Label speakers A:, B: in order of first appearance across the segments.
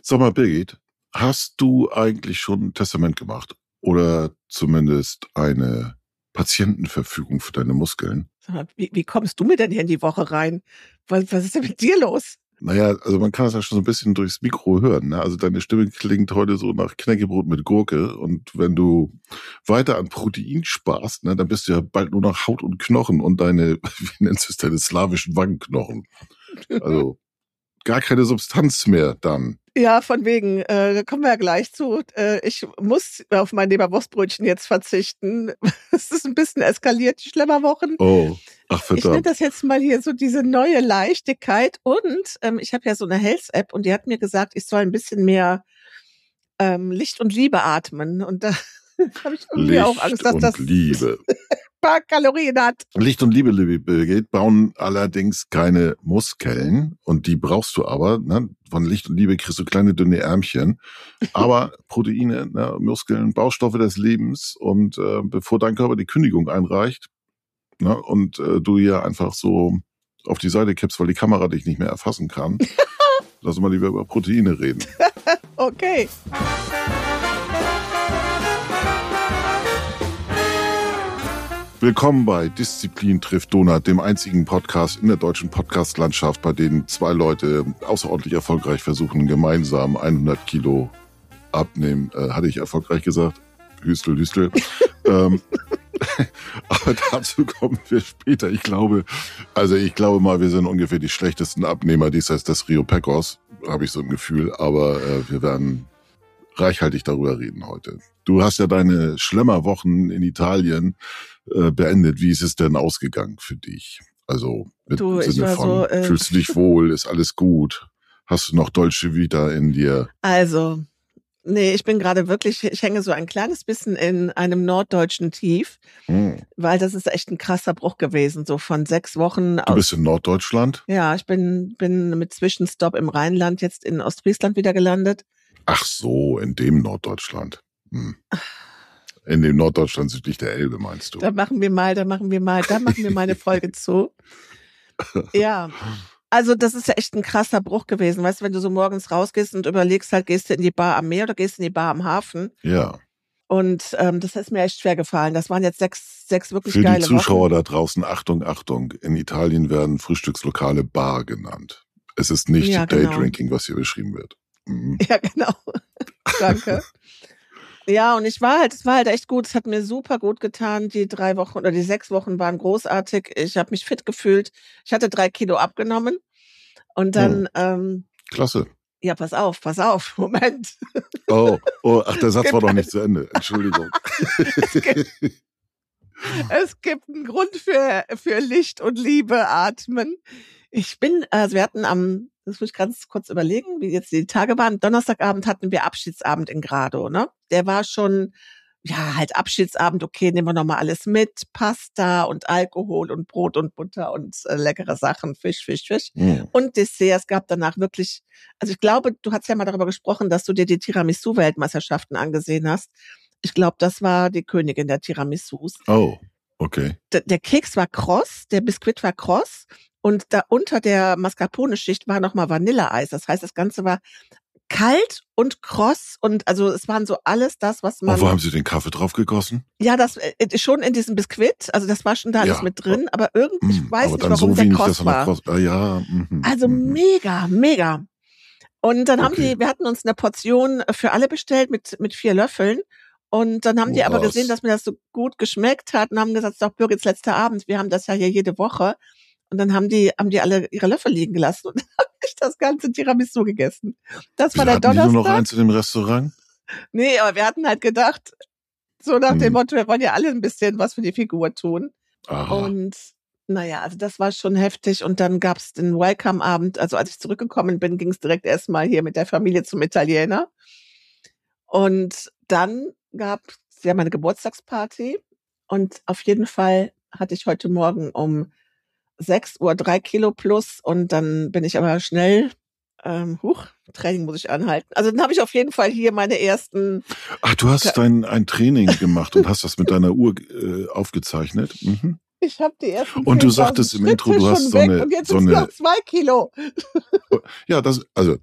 A: Sag mal, Birgit, hast du eigentlich schon ein Testament gemacht? Oder zumindest eine Patientenverfügung für deine Muskeln?
B: Sag mal, wie kommst du mir denn hier in die Woche rein? Was ist denn mit dir los?
A: Naja, also man kann es ja schon so ein bisschen durchs Mikro hören. Ne? Also deine Stimme klingt heute so nach Knäckebrot mit Gurke. Und wenn du weiter an Protein sparst, ne, dann bist du ja bald nur noch Haut und Knochen und deine, wie nennst du es, deine slawischen Wangenknochen. Also gar keine Substanz mehr dann.
B: Ja, von wegen, da kommen wir ja gleich zu. Ich muss auf mein Leberwurstbrötchen jetzt verzichten. Es ist ein bisschen eskaliert, die Schlemmerwochen.
A: Oh, ach
B: Ich nenne
A: verdammt.
B: das jetzt mal hier so diese neue Leichtigkeit. Und ich habe ja so eine Health-App und die hat mir gesagt, ich soll ein bisschen mehr Licht und Liebe atmen. Und da habe ich irgendwie auch Angst,
A: Licht
B: dass
A: und
B: das
A: Liebe.
B: ein paar Kalorien hat.
A: Licht und Liebe, liebe Birgit, bauen allerdings keine Muskeln und die brauchst du aber. Ne? Von Licht und Liebe kriegst du kleine, dünne Ärmchen. Aber Proteine, ne, Muskeln, Baustoffe des Lebens und bevor dein Körper die Kündigung einreicht, ne, und du hier einfach so auf die Seite kippst, weil die Kamera dich nicht mehr erfassen kann, lass uns mal lieber über Proteine reden.
B: Okay.
A: Willkommen bei Disziplin trifft Donut, dem einzigen Podcast in der deutschen Podcast-Landschaft, bei dem zwei Leute außerordentlich erfolgreich versuchen, gemeinsam 100 Kilo abnehmen. Hatte ich erfolgreich gesagt? Hüstel, Hüstel. Aber dazu kommen wir später. Ich glaube mal, wir sind ungefähr die schlechtesten Abnehmer diesseits des Rio Pecos, habe ich so ein Gefühl. Aber wir werden reichhaltig darüber reden heute. Du hast ja deine Schlemmerwochen in Italien beendet. Wie ist es denn ausgegangen für dich? Also mit
B: Du,
A: dem
B: ich
A: Sinne
B: war
A: von,
B: so,
A: fühlst du dich wohl, ist alles gut? Hast du noch Dolce Vita in dir?
B: Also, nee, ich bin gerade wirklich, ich hänge so ein kleines bisschen in einem norddeutschen Tief, weil das ist echt ein krasser Bruch gewesen, so von 6 Wochen
A: Du bist in Norddeutschland?
B: Ja, ich bin mit Zwischenstopp im Rheinland jetzt in Ostfriesland wieder gelandet.
A: Ach so, in dem Norddeutschland. In dem Norddeutschland südlich der Elbe, meinst du?
B: Da machen wir mal eine Folge zu. Ja. Also das ist ja echt ein krasser Bruch gewesen. Weißt du, wenn du so morgens rausgehst und überlegst halt, gehst du in die Bar am Meer oder gehst in die Bar am Hafen?
A: Ja.
B: Und das ist mir echt schwer gefallen. Das waren jetzt sechs wirklich
A: Für
B: geile
A: die Zuschauer
B: Wochen.
A: da draußen, Achtung, Achtung. In Italien werden Frühstückslokale Bar genannt. Es ist nicht
B: Ja, genau.
A: Daydrinking, was hier beschrieben wird.
B: Ja, genau. Danke. Ja, und es war halt echt gut. Es hat mir super gut getan. Die 3 Wochen oder die 6 Wochen waren großartig. Ich habe mich fit gefühlt. Ich hatte 3 Kilo abgenommen. Und dann,
A: Klasse.
B: ja, pass auf, Moment.
A: Oh, ach, der Satz war doch nicht zu Ende. Entschuldigung.
B: Es gibt einen Grund für Licht und Liebe atmen. Wir hatten das muss ich ganz kurz überlegen, wie jetzt die Tage waren. Donnerstagabend hatten wir Abschiedsabend in Grado, ne? Der war schon, ja, halt Abschiedsabend, okay, nehmen wir nochmal alles mit. Pasta und Alkohol und Brot und Butter und leckere Sachen, Fisch. Und Dessert. Es gab danach wirklich, also ich glaube, du hast ja mal darüber gesprochen, dass du dir die Tiramisu-Weltmeisterschaften angesehen hast. Ich glaube, das war die Königin der Tiramisus.
A: Oh, okay.
B: Der Keks war kross, der Biskuit war kross und da unter der Mascarpone-Schicht war nochmal Vanilleeis. Das heißt, das Ganze war kalt und kross und also es waren so alles das, was man...
A: Und wo haben Sie den Kaffee drauf gegossen?
B: Ja, das schon in diesem Biskuit, also das war schon da alles mit drin, aber irgendwie, ich weiß nicht, warum
A: so
B: der
A: wenig,
B: kross war. Also mega. Und dann wir hatten uns eine Portion für alle bestellt mit 4 Löffeln. Und dann haben die aber gesehen, dass mir das so gut geschmeckt hat und haben gesagt, es ist doch Birgits letzter Abend, wir haben das ja hier jede Woche. Und dann haben die alle ihre Löffel liegen gelassen und dann habe ich das ganze Tiramisu gegessen. Das war der Donnerstag.
A: Hatten die nur noch eins in dem Restaurant?
B: Nee, aber wir hatten halt gedacht, so nach dem Motto, wir wollen ja alle ein bisschen was für die Figur tun.
A: Aha.
B: Und naja, also das war schon heftig. Und dann gab's den Welcome-Abend. Also als ich zurückgekommen bin, ging es direkt erstmal hier mit der Familie zum Italiener. Und dann gab's ja meine Geburtstagsparty. Und auf jeden Fall hatte ich heute Morgen um 6 Uhr 3 Kilo plus. Und dann bin ich aber schnell, Training muss ich anhalten. Also dann habe ich auf jeden Fall hier meine ersten...
A: Ach, du hast ein Training gemacht und hast das mit deiner Uhr aufgezeichnet? Mhm.
B: Ich habe die ersten
A: und du sagtest im Intro, du hast
B: und jetzt sind es noch 2 Kilo.
A: Ja,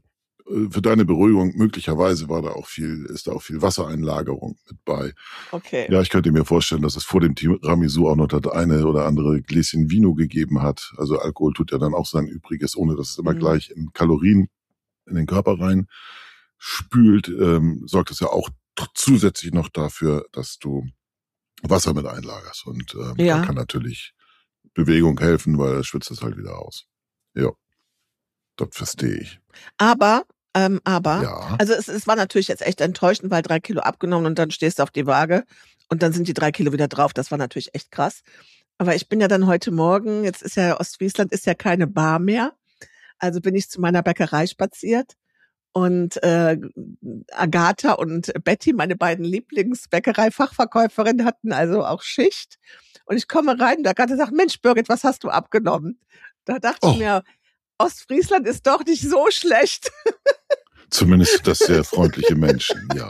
A: Für deine Beruhigung, möglicherweise ist da auch viel Wassereinlagerung mit bei.
B: Okay.
A: Ja, ich könnte mir vorstellen, dass es vor dem Tiramisu auch noch das eine oder andere Gläschen Vino gegeben hat. Also Alkohol tut ja dann auch sein Übriges, ohne dass es immer gleich in Kalorien in den Körper rein spült, sorgt es ja auch zusätzlich noch dafür, dass du Wasser mit einlagerst. Und da kann natürlich Bewegung helfen, weil das schwitzt es halt wieder aus. Ja, das verstehe ich.
B: Aber, also es war natürlich jetzt echt enttäuschend, weil 3 Kilo abgenommen und dann stehst du auf die Waage und dann sind die 3 Kilo wieder drauf. Das war natürlich echt krass. Aber ich bin ja dann heute Morgen, jetzt ist ja Ostfriesland, ist ja keine Bar mehr. Also bin ich zu meiner Bäckerei spaziert und Agatha und Betty, meine beiden Lieblingsbäckerei-Fachverkäuferinnen, hatten also auch Schicht. Und ich komme rein und Agatha sagt, Mensch, Birgit, was hast du abgenommen? Da dachte ich mir, Ostfriesland ist doch nicht so schlecht.
A: Zumindest das sehr freundliche Menschen, ja.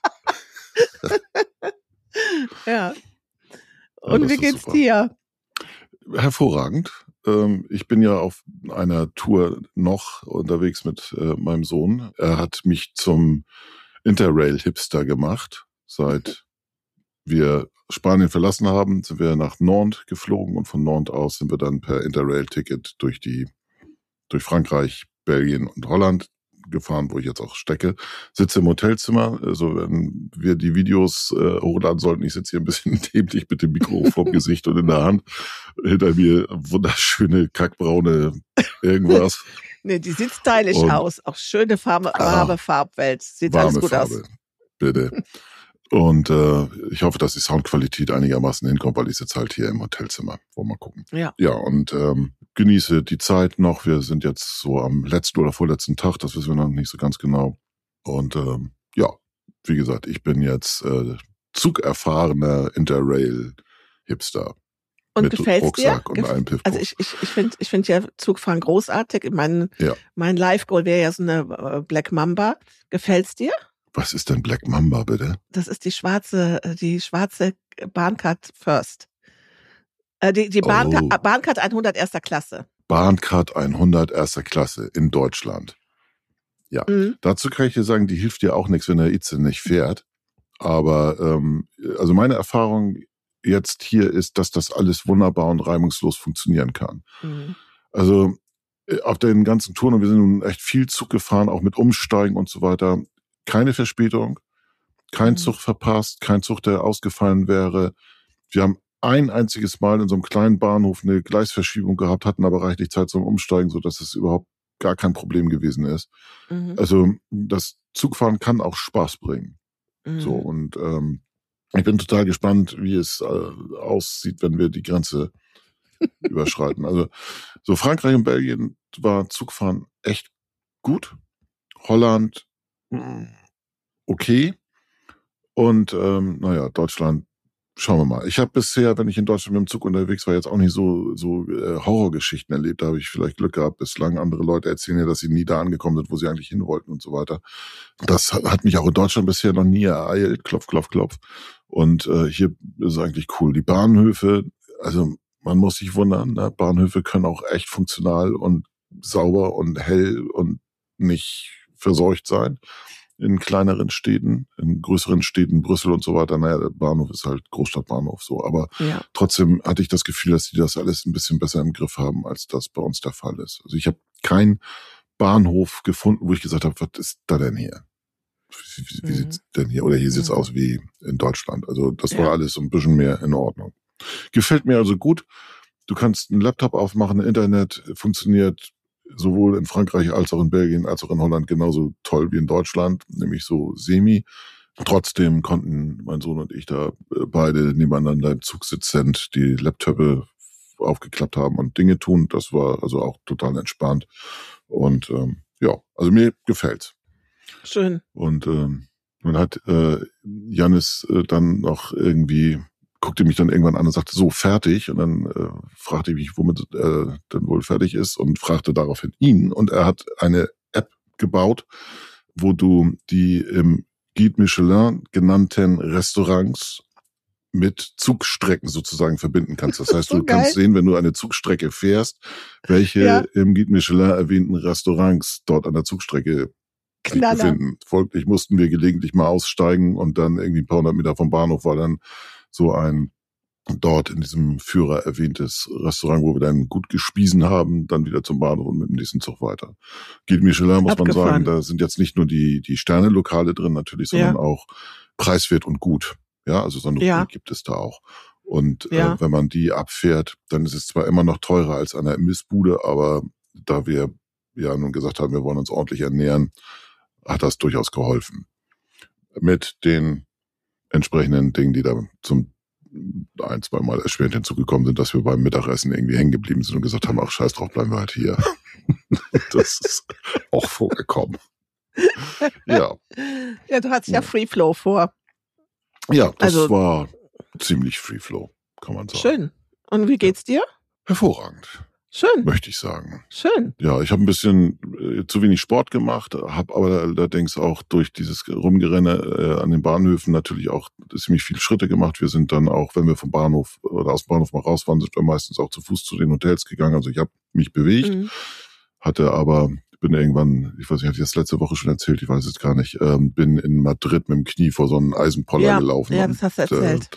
B: Ja. Und wie geht's dir?
A: Hervorragend. Ich bin ja auf einer Tour noch unterwegs mit meinem Sohn. Er hat mich zum Interrail-Hipster gemacht. Seit wir Spanien verlassen haben, sind wir nach Nantes geflogen und von Nantes aus sind wir dann per Interrail-Ticket durch Frankreich, Belgien und Holland gefahren, wo ich jetzt auch stecke. Sitze im Hotelzimmer, also wenn wir die Videos hochladen sollten, ich sitze hier ein bisschen dämlich mit dem Mikro vorm Gesicht und in der Hand. Hinter mir wunderschöne, kackbraune irgendwas.
B: Nee, die sieht stylisch aus. Auch schöne Farbwelt. Sieht alles gut
A: Farbe,
B: aus.
A: Bitte. Und ich hoffe, dass die Soundqualität einigermaßen hinkommt, weil ich sitze halt hier im Hotelzimmer. Wollen wir mal gucken. Ja, und genieße die Zeit noch. Wir sind jetzt so am letzten oder vorletzten Tag, das wissen wir noch nicht so ganz genau. Und wie gesagt, ich bin jetzt zugerfahrener Interrail-Hipster.
B: Und gefällt's dir?
A: Und allem Piffpuff.
B: Also ich finde ja Zugfahren großartig. Mein Live-Goal wäre ja so eine Black Mamba. Gefällt's dir?
A: Was ist denn Black Mamba, bitte?
B: Das ist die schwarze Bahncard First. Die Bahncard 100 erster Klasse.
A: Bahncard 100 erster Klasse in Deutschland. Ja, dazu kann ich dir sagen, die hilft dir auch nichts, wenn der Itze nicht fährt. Aber also meine Erfahrung jetzt hier ist, dass das alles wunderbar und reibungslos funktionieren kann. Also auf den ganzen Touren, und wir sind nun echt viel Zug gefahren, auch mit Umsteigen und so weiter, keine Verspätung, kein Zug verpasst, kein Zug, der ausgefallen wäre. Wir haben ein einziges Mal in so einem kleinen Bahnhof eine Gleisverschiebung gehabt, hatten aber reichlich Zeit zum Umsteigen, sodass es überhaupt gar kein Problem gewesen ist. Also das Zugfahren kann auch Spaß bringen. So, und ich bin total gespannt, wie es aussieht, wenn wir die Grenze überschreiten. Also so Frankreich und Belgien war Zugfahren echt gut. Holland okay. Und Deutschland, schauen wir mal. Ich habe bisher, wenn ich in Deutschland mit dem Zug unterwegs war, jetzt auch nicht so Horrorgeschichten erlebt. Da habe ich vielleicht Glück gehabt. Bislang andere Leute erzählen ja, dass sie nie da angekommen sind, wo sie eigentlich hin wollten und so weiter. Das hat mich auch in Deutschland bisher noch nie ereilt. Klopf, klopf, klopf. Und hier ist es eigentlich cool. Die Bahnhöfe, also man muss sich wundern, ne? Bahnhöfe können auch echt funktional und sauber und hell und nicht verseucht sein. In kleineren Städten, in größeren Städten, Brüssel und so weiter. Naja, der Bahnhof ist halt Großstadtbahnhof so. Aber trotzdem hatte ich das Gefühl, dass die das alles ein bisschen besser im Griff haben, als das bei uns der Fall ist. Also ich habe keinen Bahnhof gefunden, wo ich gesagt habe, was ist da denn hier? Wie sieht's denn hier? Oder hier sieht's aus wie in Deutschland. Also das war alles ein bisschen mehr in Ordnung. Gefällt mir also gut. Du kannst einen Laptop aufmachen, Internet funktioniert sowohl in Frankreich als auch in Belgien als auch in Holland genauso toll wie in Deutschland, nämlich so semi. Trotzdem konnten mein Sohn und ich da beide nebeneinander im Zug sitzend die Laptope aufgeklappt haben und Dinge tun. Das war also auch total entspannt. Und also mir gefällt's.
B: Schön.
A: Und man hat Jannis dann noch irgendwie, guckte mich dann irgendwann an und sagte, so, fertig. Und dann fragte ich mich, womit denn wohl fertig ist und fragte daraufhin ihn. Und er hat eine App gebaut, wo du die im Guide Michelin genannten Restaurants mit Zugstrecken sozusagen verbinden kannst. Das heißt, du kannst sehen, wenn du eine Zugstrecke fährst, welche im Guide Michelin erwähnten Restaurants dort an der Zugstrecke sich befinden. Folglich mussten wir gelegentlich mal aussteigen und dann irgendwie ein paar hundert Meter vom Bahnhof war dann so ein dort in diesem Führer erwähntes Restaurant, wo wir dann gut gespiesen haben, dann wieder zum Bahnhof und mit dem nächsten Zug weiter. Guide Michelin, muss man sagen, da sind jetzt nicht nur die Sterne-Lokale drin natürlich, sondern auch preiswert und gut. Ja, also so eine Ruhe gibt es da auch. Und wenn man die abfährt, dann ist es zwar immer noch teurer als an der Imbissbude, aber da wir ja nun gesagt haben, wir wollen uns ordentlich ernähren, hat das durchaus geholfen. Mit den entsprechenden Dingen, die da zum 1-2 Mal erschwerend hinzugekommen sind, dass wir beim Mittagessen irgendwie hängen geblieben sind und gesagt haben, ach scheiß drauf, bleiben wir halt hier. Das ist auch vorgekommen. Ja.
B: Ja, du hattest ja Free Flow vor.
A: Ja, das war ziemlich Free Flow, kann man sagen.
B: Schön. Und wie geht's dir?
A: Hervorragend.
B: Schön.
A: Möchte ich sagen.
B: Schön.
A: Ja, ich habe ein bisschen zu wenig Sport gemacht, habe aber allerdings auch durch dieses Rumgerenne an den Bahnhöfen natürlich auch ziemlich viele Schritte gemacht. Wir sind dann auch, wenn wir vom Bahnhof oder aus dem Bahnhof mal raus waren, sind wir meistens auch zu Fuß zu den Hotels gegangen. Also ich habe mich bewegt, bin irgendwann, ich weiß nicht, hatte ich das letzte Woche schon erzählt, ich weiß es gar nicht, bin in Madrid mit dem Knie vor so einem Eisenpoller gelaufen.
B: Ja, das hast du erzählt.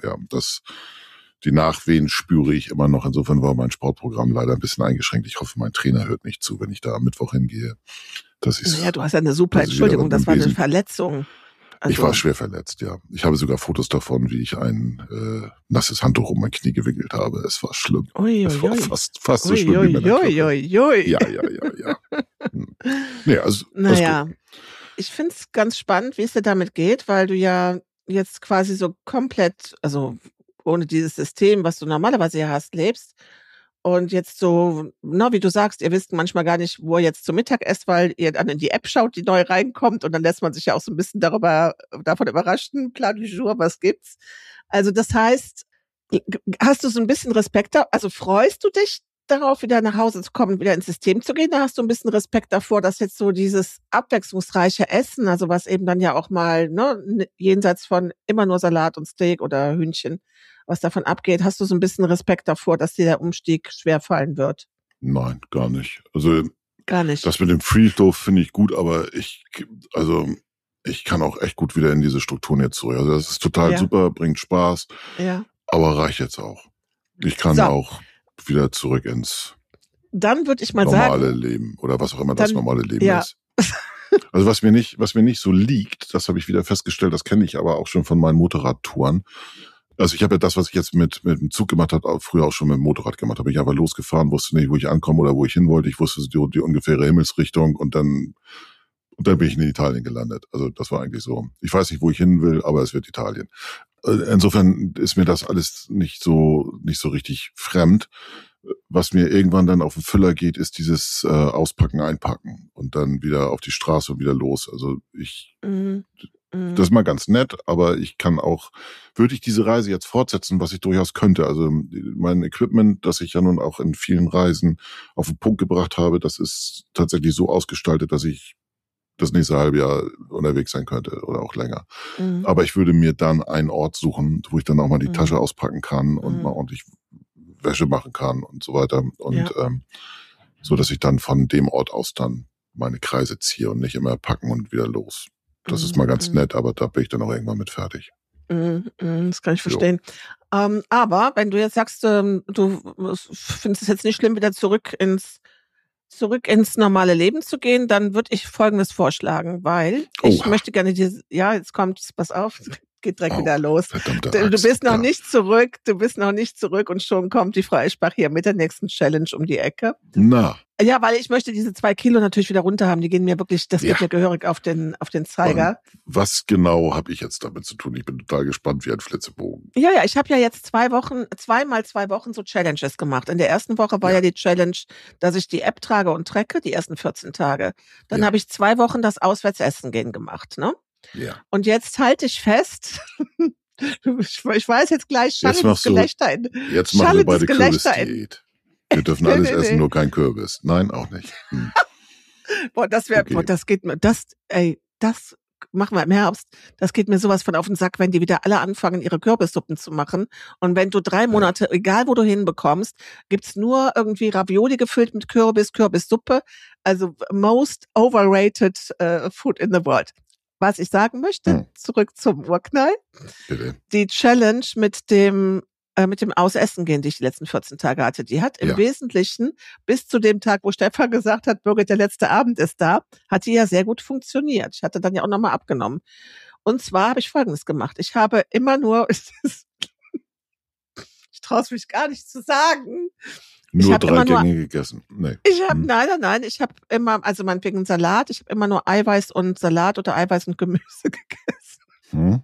A: Die Nachwehen spüre ich immer noch. Insofern war mein Sportprogramm leider ein bisschen eingeschränkt. Ich hoffe, mein Trainer hört nicht zu, wenn ich da am Mittwoch hingehe. Du
B: hast ja eine super Entschuldigung, das war eine Verletzung.
A: Also, ich war schwer verletzt, ja. Ich habe sogar Fotos davon, wie ich ein nasses Handtuch um mein Knie gewickelt habe. Es war schlimm. Es war fast so schlimm wie meine Ja. Nee, also,
B: naja, ich finde es ganz spannend, wie es dir damit geht, weil du ja jetzt quasi so komplett, also ohne dieses System, was du normalerweise ja hast, lebst. Und jetzt so, wie du sagst, ihr wisst manchmal gar nicht, wo ihr jetzt zum Mittag esst, weil ihr dann in die App schaut, die neu reinkommt und dann lässt man sich ja auch so ein bisschen davon überraschen, Plan du jour, was gibt's? Also das heißt, hast du so ein bisschen Respekt also freust du dich darauf, wieder nach Hause zu kommen, wieder ins System zu gehen, da hast du ein bisschen Respekt davor, dass jetzt so dieses abwechslungsreiche Essen, also was eben dann ja auch mal, jenseits von immer nur Salat und Steak oder Hühnchen, was davon abgeht, hast du so ein bisschen Respekt davor, dass dir der Umstieg schwerfallen wird?
A: Nein, gar nicht. Also
B: gar nicht.
A: Das mit dem Free Flow finde ich gut, aber ich kann auch echt gut wieder in diese Strukturen jetzt zurück. Also das ist total super, bringt Spaß, aber reicht jetzt auch. Ich kann auch wieder zurück ins
B: dann würde ich mal
A: normale
B: sagen,
A: Leben oder was auch immer das normale Leben ist. Also was mir nicht so liegt, das habe ich wieder festgestellt, das kenne ich aber auch schon von meinen Motorradtouren. Also ich habe ja das, was ich jetzt mit dem Zug gemacht habe, früher auch schon mit dem Motorrad gemacht habe. Ich einfach losgefahren, wusste nicht, wo ich ankomme oder wo ich hin wollte. Ich wusste die ungefähre Himmelsrichtung und dann bin ich in Italien gelandet. Also das war eigentlich so. Ich weiß nicht, wo ich hin will, aber es wird Italien. Insofern ist mir das alles nicht so richtig fremd. Was mir irgendwann dann auf den Füller geht, ist dieses Auspacken, Einpacken und dann wieder auf die Straße und wieder los. Also das ist mal ganz nett, aber ich kann auch, würde ich diese Reise jetzt fortsetzen, was ich durchaus könnte. Also mein Equipment, das ich ja nun auch in vielen Reisen auf den Punkt gebracht habe, das ist tatsächlich so ausgestaltet, dass ich das nächste halbe Jahr unterwegs sein könnte oder auch länger. Aber ich würde mir dann einen Ort suchen, wo ich dann auch mal die Tasche auspacken kann und mal ordentlich Wäsche machen kann und so weiter. Und so, dass ich dann von dem Ort aus dann meine Kreise ziehe und nicht immer packen und wieder los. Das ist mal ganz nett, aber da bin ich dann auch irgendwann mit fertig.
B: Das kann ich verstehen. Aber wenn du jetzt sagst, du findest es jetzt nicht schlimm, wieder zurück ins normale Leben zu gehen, dann würde ich Folgendes vorschlagen, weil ich möchte gerne jetzt kommt, pass auf, geht direkt wieder los. Du bist noch nicht zurück und schon kommt die Freisprach hier mit der nächsten Challenge um die Ecke.
A: Na.
B: Ja, weil ich möchte diese 2 Kilo natürlich wieder runter haben. Die gehen mir wirklich, das geht mir gehörig auf den Zeiger.
A: Und was genau habe ich jetzt damit zu tun? Ich bin total gespannt wie ein Flitzebogen.
B: Ja, ich habe ja jetzt 2 Wochen so Challenges gemacht. In der ersten Woche war ja die Challenge, dass ich die App trage und trecke, die ersten 14 Tage. Dann habe ich 2 Wochen das Auswärtsessen gehen gemacht, ne?
A: Ja.
B: Und jetzt halte ich fest, ich weiß jetzt gleich, schallendes Gelächter in.
A: Jetzt machen wir beide Kürbisdiät. Wir dürfen alles essen, nur kein Kürbis. Nein, auch nicht.
B: Boah, das geht mir, das machen wir im Herbst, das geht mir sowas von auf den Sack, wenn die wieder alle anfangen, ihre Kürbissuppen zu machen. Und wenn du 3 Monate, egal wo du hinbekommst, gibt's nur irgendwie Ravioli gefüllt mit Kürbissuppe. Also most overrated food in the world. Was ich sagen möchte, zurück zum Urknall.
A: Bitte.
B: Die Challenge mit dem Ausessen gehen, die ich die letzten 14 Tage hatte, die hat im Wesentlichen bis zu dem Tag, wo Stefan gesagt hat, Birgit, der letzte Abend ist da, hat die ja sehr gut funktioniert. Ich hatte dann ja auch nochmal abgenommen. Und zwar habe ich Folgendes gemacht. Ich habe immer nur, ich traue es mich gar nicht zu sagen.
A: Nur 3 Gänge gegessen. Nee.
B: Nein. Ich habe immer, also meinetwegen Salat, ich habe immer nur Eiweiß und Salat oder Eiweiß und Gemüse gegessen.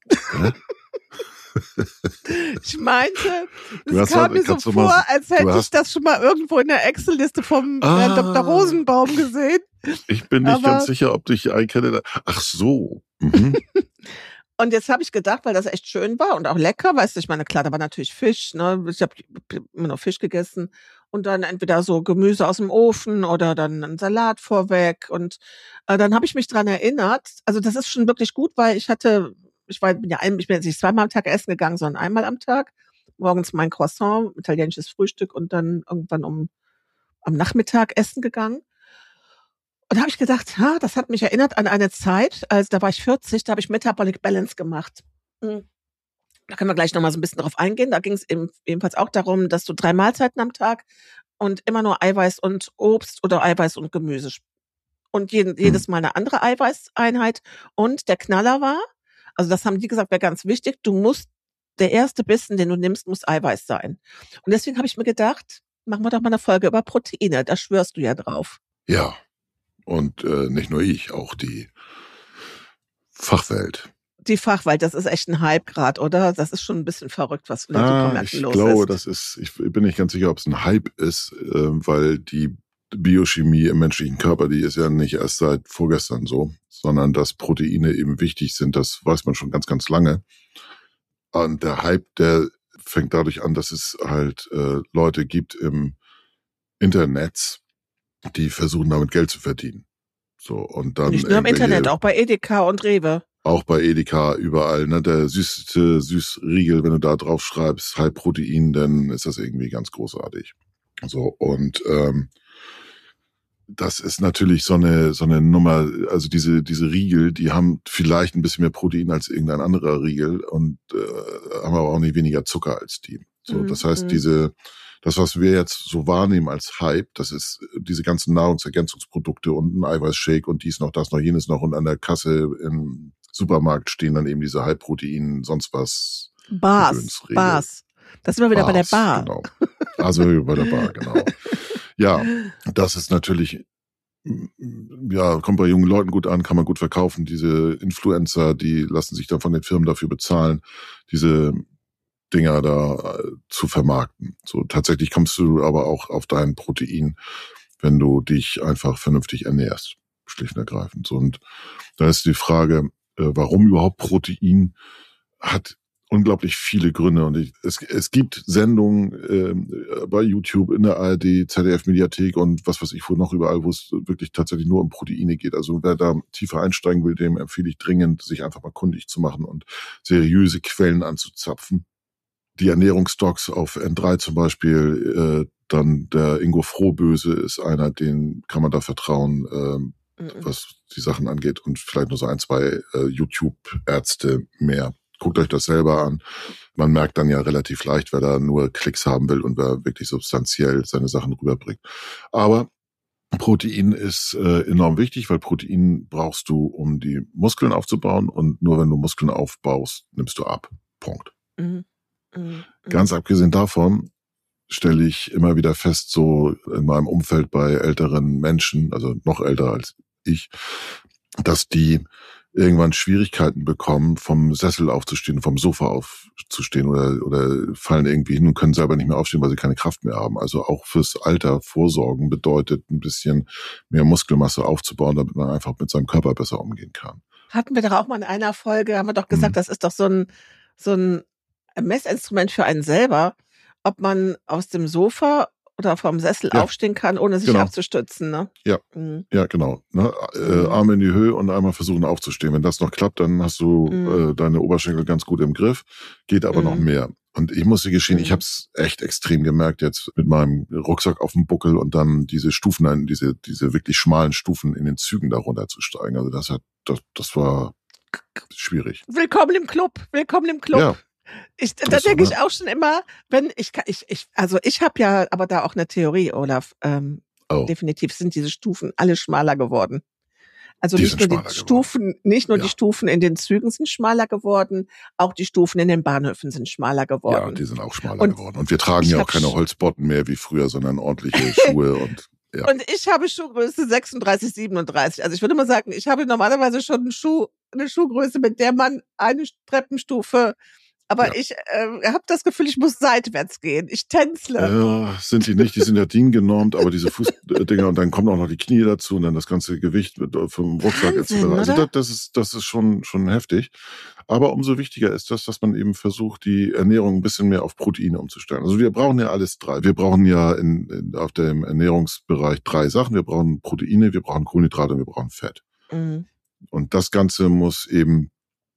B: Ich meinte, es kam mir so vor, als hätte ich das schon mal irgendwo in der Excel-Liste vom Dr. Rosenbaum gesehen.
A: Ich bin nicht ganz sicher, ob ich einkenne. Ach so. Mhm.
B: Und jetzt habe ich gedacht, weil das echt schön war und auch lecker, weißt du, ich meine, klar, da war natürlich Fisch, ne? Ich habe immer noch Fisch gegessen und dann entweder so Gemüse aus dem Ofen oder dann einen Salat vorweg und dann habe ich mich dran erinnert, also das ist schon wirklich gut, weil ich bin jetzt nicht 2-mal am Tag essen gegangen, sondern 1-mal am Tag. Morgens mein Croissant, italienisches Frühstück und dann irgendwann am Nachmittag essen gegangen. Und da habe ich gedacht, das hat mich erinnert an eine Zeit, also da war ich 40, da habe ich Metabolic Balance gemacht. Da können wir gleich nochmal so ein bisschen drauf eingehen. Da ging es ebenfalls auch darum, dass du 3 Mahlzeiten am Tag und immer nur Eiweiß und Obst oder Eiweiß und Gemüse. Und jedes Mal eine andere Eiweißeinheit. Und der Knaller war, also das haben die gesagt, wäre ganz wichtig, der erste Bissen, den du nimmst, muss Eiweiß sein. Und deswegen habe ich mir gedacht, machen wir doch mal eine Folge über Proteine, da schwörst du ja drauf.
A: Ja, und nicht nur ich, auch die Fachwelt.
B: Die Fachwelt, das ist echt ein Hype gerade, oder? Das ist schon ein bisschen verrückt, was in den Supermärkten los ist.
A: Ich glaube, ich bin nicht ganz sicher, ob es ein Hype ist, weil die Biochemie im menschlichen Körper, die ist ja nicht erst seit vorgestern so, sondern dass Proteine eben wichtig sind, das weiß man schon ganz, ganz lange. Und der Hype, der fängt dadurch an, dass es halt Leute gibt im Internet, die versuchen damit Geld zu verdienen. So, und dann
B: nicht nur im Internet, auch bei Edeka und Rewe.
A: Auch bei Edeka, überall, ne? Der Süßriegel, wenn du da drauf schreibst, High Protein, dann ist das irgendwie ganz großartig. So, und das ist natürlich so eine Nummer, also diese Riegel, die haben vielleicht ein bisschen mehr Protein als irgendein anderer Riegel und haben aber auch nicht weniger Zucker als die. So, das heißt, das, was wir jetzt so wahrnehmen als Hype, das ist diese ganzen Nahrungsergänzungsprodukte und ein Eiweißshake und dies noch, das noch, jenes noch und an der Kasse im Supermarkt stehen dann eben diese High-Protein, sonst was.
B: Bars. Das sind wir wieder bei der Bar.
A: Genau. Also bei der Bar, genau. Ja, das ist natürlich, ja, kommt bei jungen Leuten gut an, kann man gut verkaufen. Diese Influencer, die lassen sich dann von den Firmen dafür bezahlen, diese Dinger da zu vermarkten. So, tatsächlich kommst du aber auch auf dein Protein, wenn du dich einfach vernünftig ernährst. Schlicht und ergreifend. So, und da ist die Frage, warum überhaupt Protein, hat unglaublich viele Gründe. Und es gibt Sendungen bei YouTube, in der ARD, ZDF-Mediathek und was weiß ich wo noch überall, wo es wirklich tatsächlich nur um Proteine geht. Also wer da tiefer einsteigen will, dem empfehle ich dringend, sich einfach mal kundig zu machen und seriöse Quellen anzuzapfen. Die Ernährungsdocs auf N3 zum Beispiel, dann der Ingo Frohböse ist einer, den kann man da vertrauen, was die Sachen angeht und vielleicht nur so 1, 2 YouTube-Ärzte mehr. Guckt euch das selber an. Man merkt dann ja relativ leicht, wer da nur Klicks haben will und wer wirklich substanziell seine Sachen rüberbringt. Aber Protein ist enorm wichtig, weil Protein brauchst du, um die Muskeln aufzubauen und nur wenn du Muskeln aufbaust, nimmst du ab. Punkt. Ganz abgesehen davon stelle ich immer wieder fest, so in meinem Umfeld bei älteren Menschen, also noch älter als ich, dass die irgendwann Schwierigkeiten bekommen, vom Sessel aufzustehen, vom Sofa aufzustehen oder fallen irgendwie hin und können selber nicht mehr aufstehen, weil sie keine Kraft mehr haben. Also auch fürs Alter vorsorgen bedeutet, ein bisschen mehr Muskelmasse aufzubauen, damit man einfach mit seinem Körper besser umgehen kann.
B: Hatten wir doch auch mal in einer Folge, haben wir doch gesagt, das ist doch so ein Messinstrument für einen selber, ob man aus dem Sofa oder vom Sessel
A: Ja,
B: aufstehen kann, ohne sich
A: genau.
B: abzustützen, ne?
A: Ja,
B: Mhm.
A: ja, genau. Ne?
B: Mhm.
A: Arme in die Höhe und einmal versuchen aufzustehen. Wenn das noch klappt, dann hast du
B: Mhm.
A: deine Oberschenkel ganz gut im Griff. Geht aber noch
B: Mhm.
A: mehr. Und ich muss dir gestehen, ich
B: Mhm.
A: habe es echt extrem gemerkt jetzt mit meinem Rucksack auf dem Buckel und dann diese Stufen, diese wirklich schmalen Stufen in den Zügen da runterzusteigen. Also das war schwierig.
B: Willkommen im Club, willkommen im
A: Ja,
B: Club. Da
A: ist so,
B: denke
A: ne?
B: ich auch schon immer, wenn also ich habe ja aber da auch eine Theorie, Olaf.
A: Oh,
B: Definitiv sind diese Stufen alle schmaler geworden. Also
A: die sind schmaler geworden.
B: Nicht nur die
A: Ja.
B: Stufen in den Zügen sind schmaler geworden, auch die Stufen in den Bahnhöfen sind schmaler
A: Ja,
B: geworden.
A: die sind auch schmaler
B: Und
A: geworden. Und wir tragen
B: ich
A: ja auch
B: habe
A: keine Holzbotten mehr wie früher, sondern ordentliche Schuhe und ja.
B: und ich habe Schuhgröße 36, 37. Also ich würde mal sagen, ich habe normalerweise schon eine Schuhgröße, mit der man eine Treppenstufe,
A: Ja.
B: aber ich habe das Gefühl, ich muss seitwärts gehen. Ich tänzle.
A: Sind die nicht, die sind ja DIN genormt, aber diese Fußdinger und dann kommen auch noch die Knie dazu und dann das ganze Gewicht vom Rucksack etc.
B: Wahnsinn,
A: Also
B: oder?
A: das ist schon heftig. Aber umso wichtiger ist das, dass man eben versucht, die Ernährung ein bisschen mehr auf Proteine umzustellen. Also wir brauchen ja alles drei. Wir brauchen ja auf dem Ernährungsbereich 3 Sachen. Wir brauchen Proteine, wir brauchen Kohlenhydrate und wir brauchen Fett.
B: Mhm.
A: Und das Ganze muss eben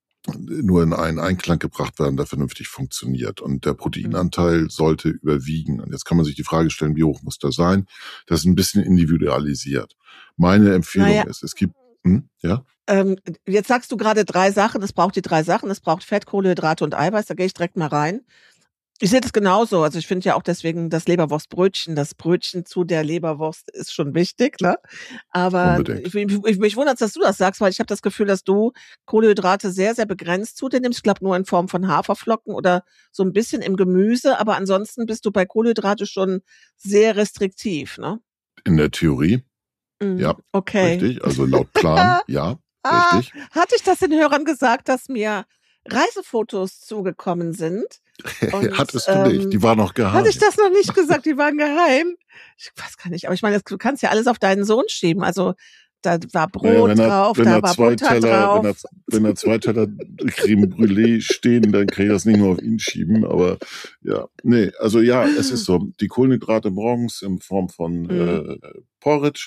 A: nur in einen Einklang gebracht werden, der vernünftig funktioniert. Und der Proteinanteil sollte überwiegen. Und jetzt kann man sich die Frage stellen, wie hoch muss das sein? Das ist ein bisschen individualisiert. Meine Empfehlung
B: Naja,
A: ist, es gibt, ja,
B: jetzt sagst du gerade 3 Sachen. Es braucht die 3 Sachen. Es braucht Fett, Kohlenhydrate und Eiweiß. Da gehe ich direkt mal rein. Ich sehe das genauso. Also ich finde ja auch deswegen das Leberwurstbrötchen, das Brötchen zu der Leberwurst ist schon wichtig, ne? Aber
A: unbedingt.
B: mich wundert, dass du das sagst, weil ich habe das Gefühl, dass du Kohlenhydrate sehr, sehr begrenzt zu dir nimmst. Ich glaube nur in Form von Haferflocken oder so ein bisschen im Gemüse. Aber ansonsten bist du bei Kohlenhydrate schon sehr restriktiv, ne?
A: In der Theorie, ja,
B: Okay.
A: richtig. Also laut Plan, ja, richtig.
B: Hatte ich das den Hörern gesagt, dass mir Reisefotos zugekommen sind? Und
A: Hattest du nicht. Die war noch
B: hatte ich
A: geheim.
B: das noch nicht gesagt? Die waren geheim. Ich weiß gar nicht, aber ich meine, du kannst ja alles auf deinen Sohn schieben. Also da war
A: Naja,
B: Brot drauf, da war Butter drauf.
A: wenn da 2 Teller Creme Brûlée stehen, dann kann ich das nicht nur auf ihn schieben, aber ja, nee, also ja, es ist so, die Kohlenhydrate morgens in Form von Porridge.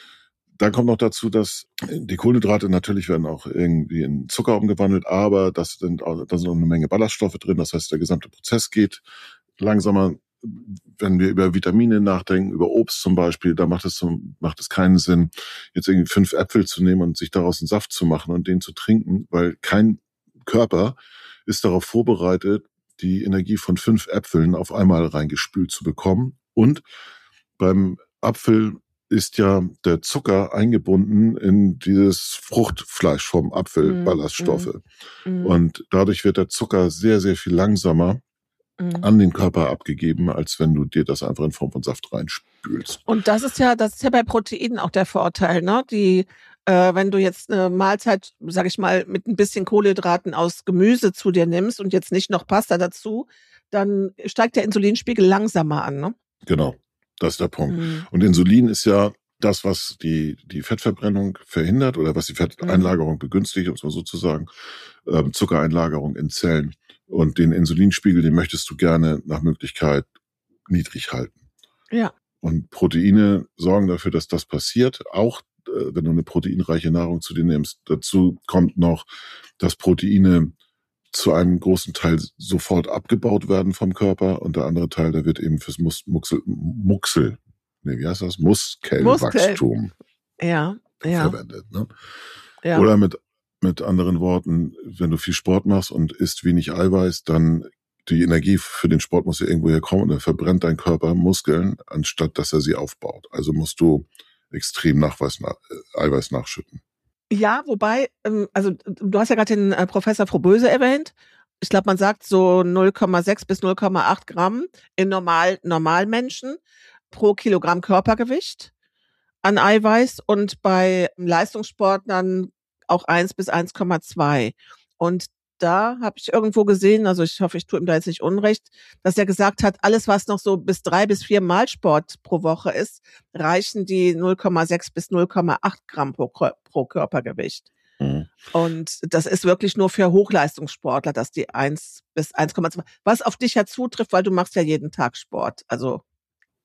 A: Dann kommt noch dazu, dass die Kohlenhydrate natürlich werden auch irgendwie in Zucker umgewandelt, aber da sind auch eine Menge Ballaststoffe drin, das heißt, der gesamte Prozess geht langsamer. Wenn wir über Vitamine nachdenken, über Obst zum Beispiel, da macht es keinen Sinn, jetzt irgendwie 5 Äpfel zu nehmen und sich daraus einen Saft zu machen und den zu trinken, weil kein Körper ist darauf vorbereitet, die Energie von 5 Äpfeln auf einmal reingespült zu bekommen. Und beim Apfel ist ja der Zucker eingebunden in dieses Fruchtfleisch vom Apfel, Ballaststoffe. Und dadurch wird der Zucker sehr, sehr viel langsamer an den Körper abgegeben, als wenn du dir das einfach in Form von Saft reinspülst.
B: Und das ist ja bei Proteinen auch der Vorteil, ne? Wenn du jetzt eine Mahlzeit, sag ich mal, mit ein bisschen Kohlenhydraten aus Gemüse zu dir nimmst und jetzt nicht noch Pasta dazu, dann steigt der Insulinspiegel langsamer an, ne?
A: Genau, das ist der Punkt. Und Insulin ist ja das, was die Fettverbrennung verhindert oder was die Fetteinlagerung begünstigt, um es mal so zu sagen, Zuckereinlagerung in Zellen. Und den Insulinspiegel, den möchtest du gerne nach Möglichkeit niedrig halten.
B: Ja.
A: Und Proteine sorgen dafür, dass das passiert, auch wenn du eine proteinreiche Nahrung zu dir nimmst. Dazu kommt noch, dass Proteine zu einem großen Teil sofort abgebaut werden vom Körper und der andere Teil, der wird eben fürs Muskelwachstum verwendet. Ne?
B: Ja.
A: Oder mit anderen Worten, wenn du viel Sport machst und isst wenig Eiweiß, dann die Energie für den Sport muss ja irgendwo herkommen und dann verbrennt dein Körper Muskeln, anstatt dass er sie aufbaut. Also musst du extrem Eiweiß nachschütten.
B: Ja, wobei, also du hast ja gerade den Professor Froboese erwähnt. Ich glaube, man sagt so 0,6 bis 0,8 Gramm in Normalmenschen pro Kilogramm Körpergewicht an Eiweiß und bei Leistungssportlern auch 1 bis 1,2. Und da habe ich irgendwo gesehen, also ich hoffe, ich tue ihm da jetzt nicht Unrecht, dass er gesagt hat, alles, was noch so bis 3 bis 4 Mal Sport pro Woche ist, reichen die 0,6 bis 0,8 Gramm pro Körpergewicht. Und das ist wirklich nur für Hochleistungssportler, dass die 1 bis 1,2, was auf dich ja zutrifft, weil du machst ja jeden Tag Sport. Also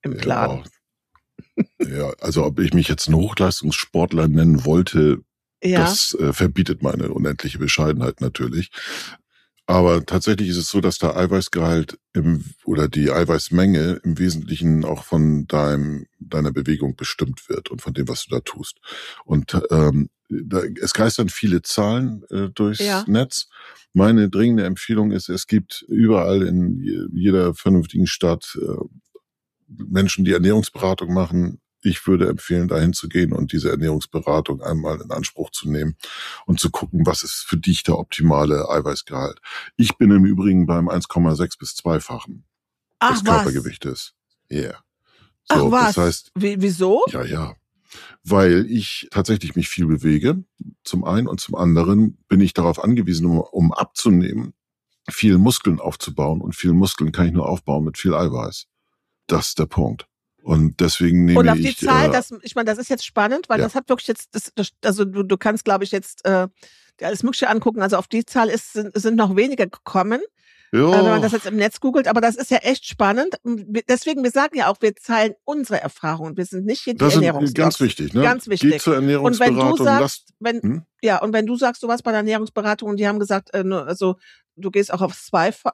B: im Klaren.
A: Ja, also ob ich mich jetzt ein Hochleistungssportler nennen wollte, das verbietet meine unendliche Bescheidenheit natürlich. Aber tatsächlich ist es so, dass der Eiweißgehalt oder die Eiweißmenge im Wesentlichen auch von deiner Bewegung bestimmt wird und von dem, was du da tust. Und es geistern viele Zahlen durchs Netz. Meine dringende Empfehlung ist, es gibt überall in jeder vernünftigen Stadt Menschen, die Ernährungsberatung machen. Ich würde empfehlen, dahin zu gehen und diese Ernährungsberatung einmal in Anspruch zu nehmen und zu gucken, was ist für dich der optimale Eiweißgehalt. Ich bin im Übrigen beim 1,6 bis 2-fachen des Körpergewichtes. Yeah. So,
B: Ach was?
A: Das heißt,
B: wieso?
A: Ja. Weil ich tatsächlich mich viel bewege, zum einen, und zum anderen bin ich darauf angewiesen, um abzunehmen, viel Muskeln aufzubauen, und viel Muskeln kann ich nur aufbauen mit viel Eiweiß. Das ist der Punkt. Und deswegen nehme ich...
B: Und auf die Zahl, das ist jetzt spannend, weil das hat wirklich jetzt, also du kannst, glaube ich, jetzt dir alles Mögliche angucken. Also auf die Zahl sind noch weniger gekommen, wenn man das jetzt im Netz googelt. Aber das ist ja echt spannend. Deswegen, wir sagen ja auch, wir teilen unsere Erfahrungen. Wir sind nicht hier die Ernährungsdocs.
A: Ganz wichtig, ne?
B: Ganz wichtig.
A: Geh zur Ernährungsberatung.
B: Und wenn du sagst, du warst bei der Ernährungsberatung und die haben gesagt, also du gehst auch auf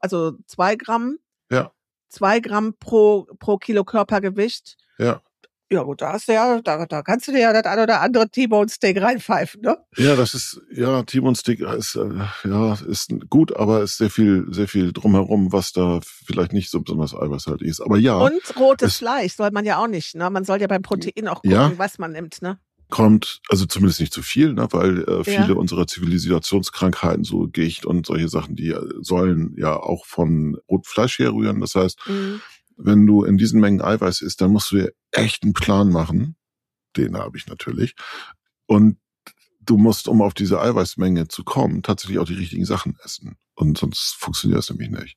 B: 2 Gramm.
A: Ja.
B: 2 Gramm pro Kilo Körpergewicht.
A: Ja.
B: Ja, gut, da kannst du dir ja das ein oder andere T-Bone Steak reinpfeifen, ne?
A: Ja, T-Bone Steak ist gut, aber ist sehr viel drumherum, was da vielleicht nicht so besonders eiweißhaltig ist. Aber ja.
B: Und rotes Fleisch soll man ja auch nicht, ne? Man soll ja beim Protein auch gucken, was man nimmt, ne?
A: Kommt, also zumindest nicht zu viel, ne, weil viele unserer Zivilisationskrankheiten, so Gicht und solche Sachen, die sollen ja auch von Rotfleisch herrühren. Das heißt, wenn du in diesen Mengen Eiweiß isst, dann musst du dir echt einen Plan machen. Den habe ich natürlich. Und du musst, um auf diese Eiweißmenge zu kommen, tatsächlich auch die richtigen Sachen essen. Und sonst funktioniert das nämlich nicht.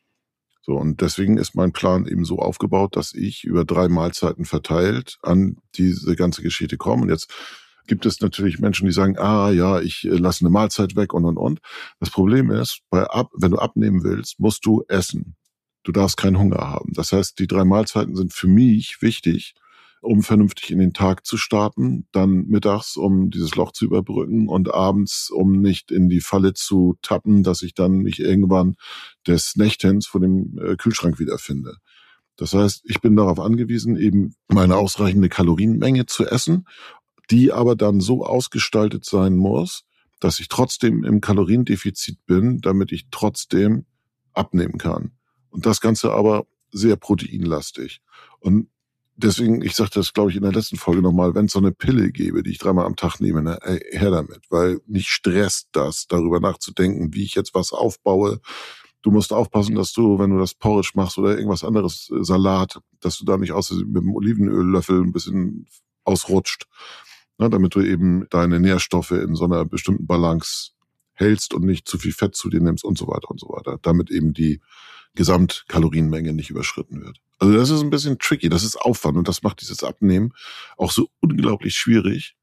A: So, und deswegen ist mein Plan eben so aufgebaut, dass ich über 3 Mahlzeiten verteilt an diese ganze Geschichte komme. Und jetzt gibt es natürlich Menschen, die sagen, ich lasse eine Mahlzeit weg und. Das Problem ist, wenn du abnehmen willst, musst du essen. Du darfst keinen Hunger haben. Das heißt, die 3 Mahlzeiten sind für mich wichtig, um vernünftig in den Tag zu starten, dann mittags, um dieses Loch zu überbrücken, und abends, um nicht in die Falle zu tappen, dass ich dann mich irgendwann des Nächtens vor dem Kühlschrank wiederfinde. Das heißt, ich bin darauf angewiesen, eben meine ausreichende Kalorienmenge zu essen, die aber dann so ausgestaltet sein muss, dass ich trotzdem im Kaloriendefizit bin, damit ich trotzdem abnehmen kann. Und das Ganze aber sehr proteinlastig. Und deswegen, ich sagte das, glaube ich, in der letzten Folge nochmal, wenn es so eine Pille gäbe, die ich 3-mal am Tag nehme, ne, her damit. Weil mich stresst das, darüber nachzudenken, wie ich jetzt was aufbaue. Du musst aufpassen, dass du, wenn du das Porridge machst oder irgendwas anderes, Salat, dass du da nicht mit dem Olivenöllöffel ein bisschen ausrutscht. Ne, damit du eben deine Nährstoffe in so einer bestimmten Balance hältst und nicht zu viel Fett zu dir nimmst und so weiter und so weiter. Damit eben die Gesamtkalorienmenge nicht überschritten wird. Also das ist ein bisschen tricky, das ist Aufwand, und das macht dieses Abnehmen auch so unglaublich schwierig.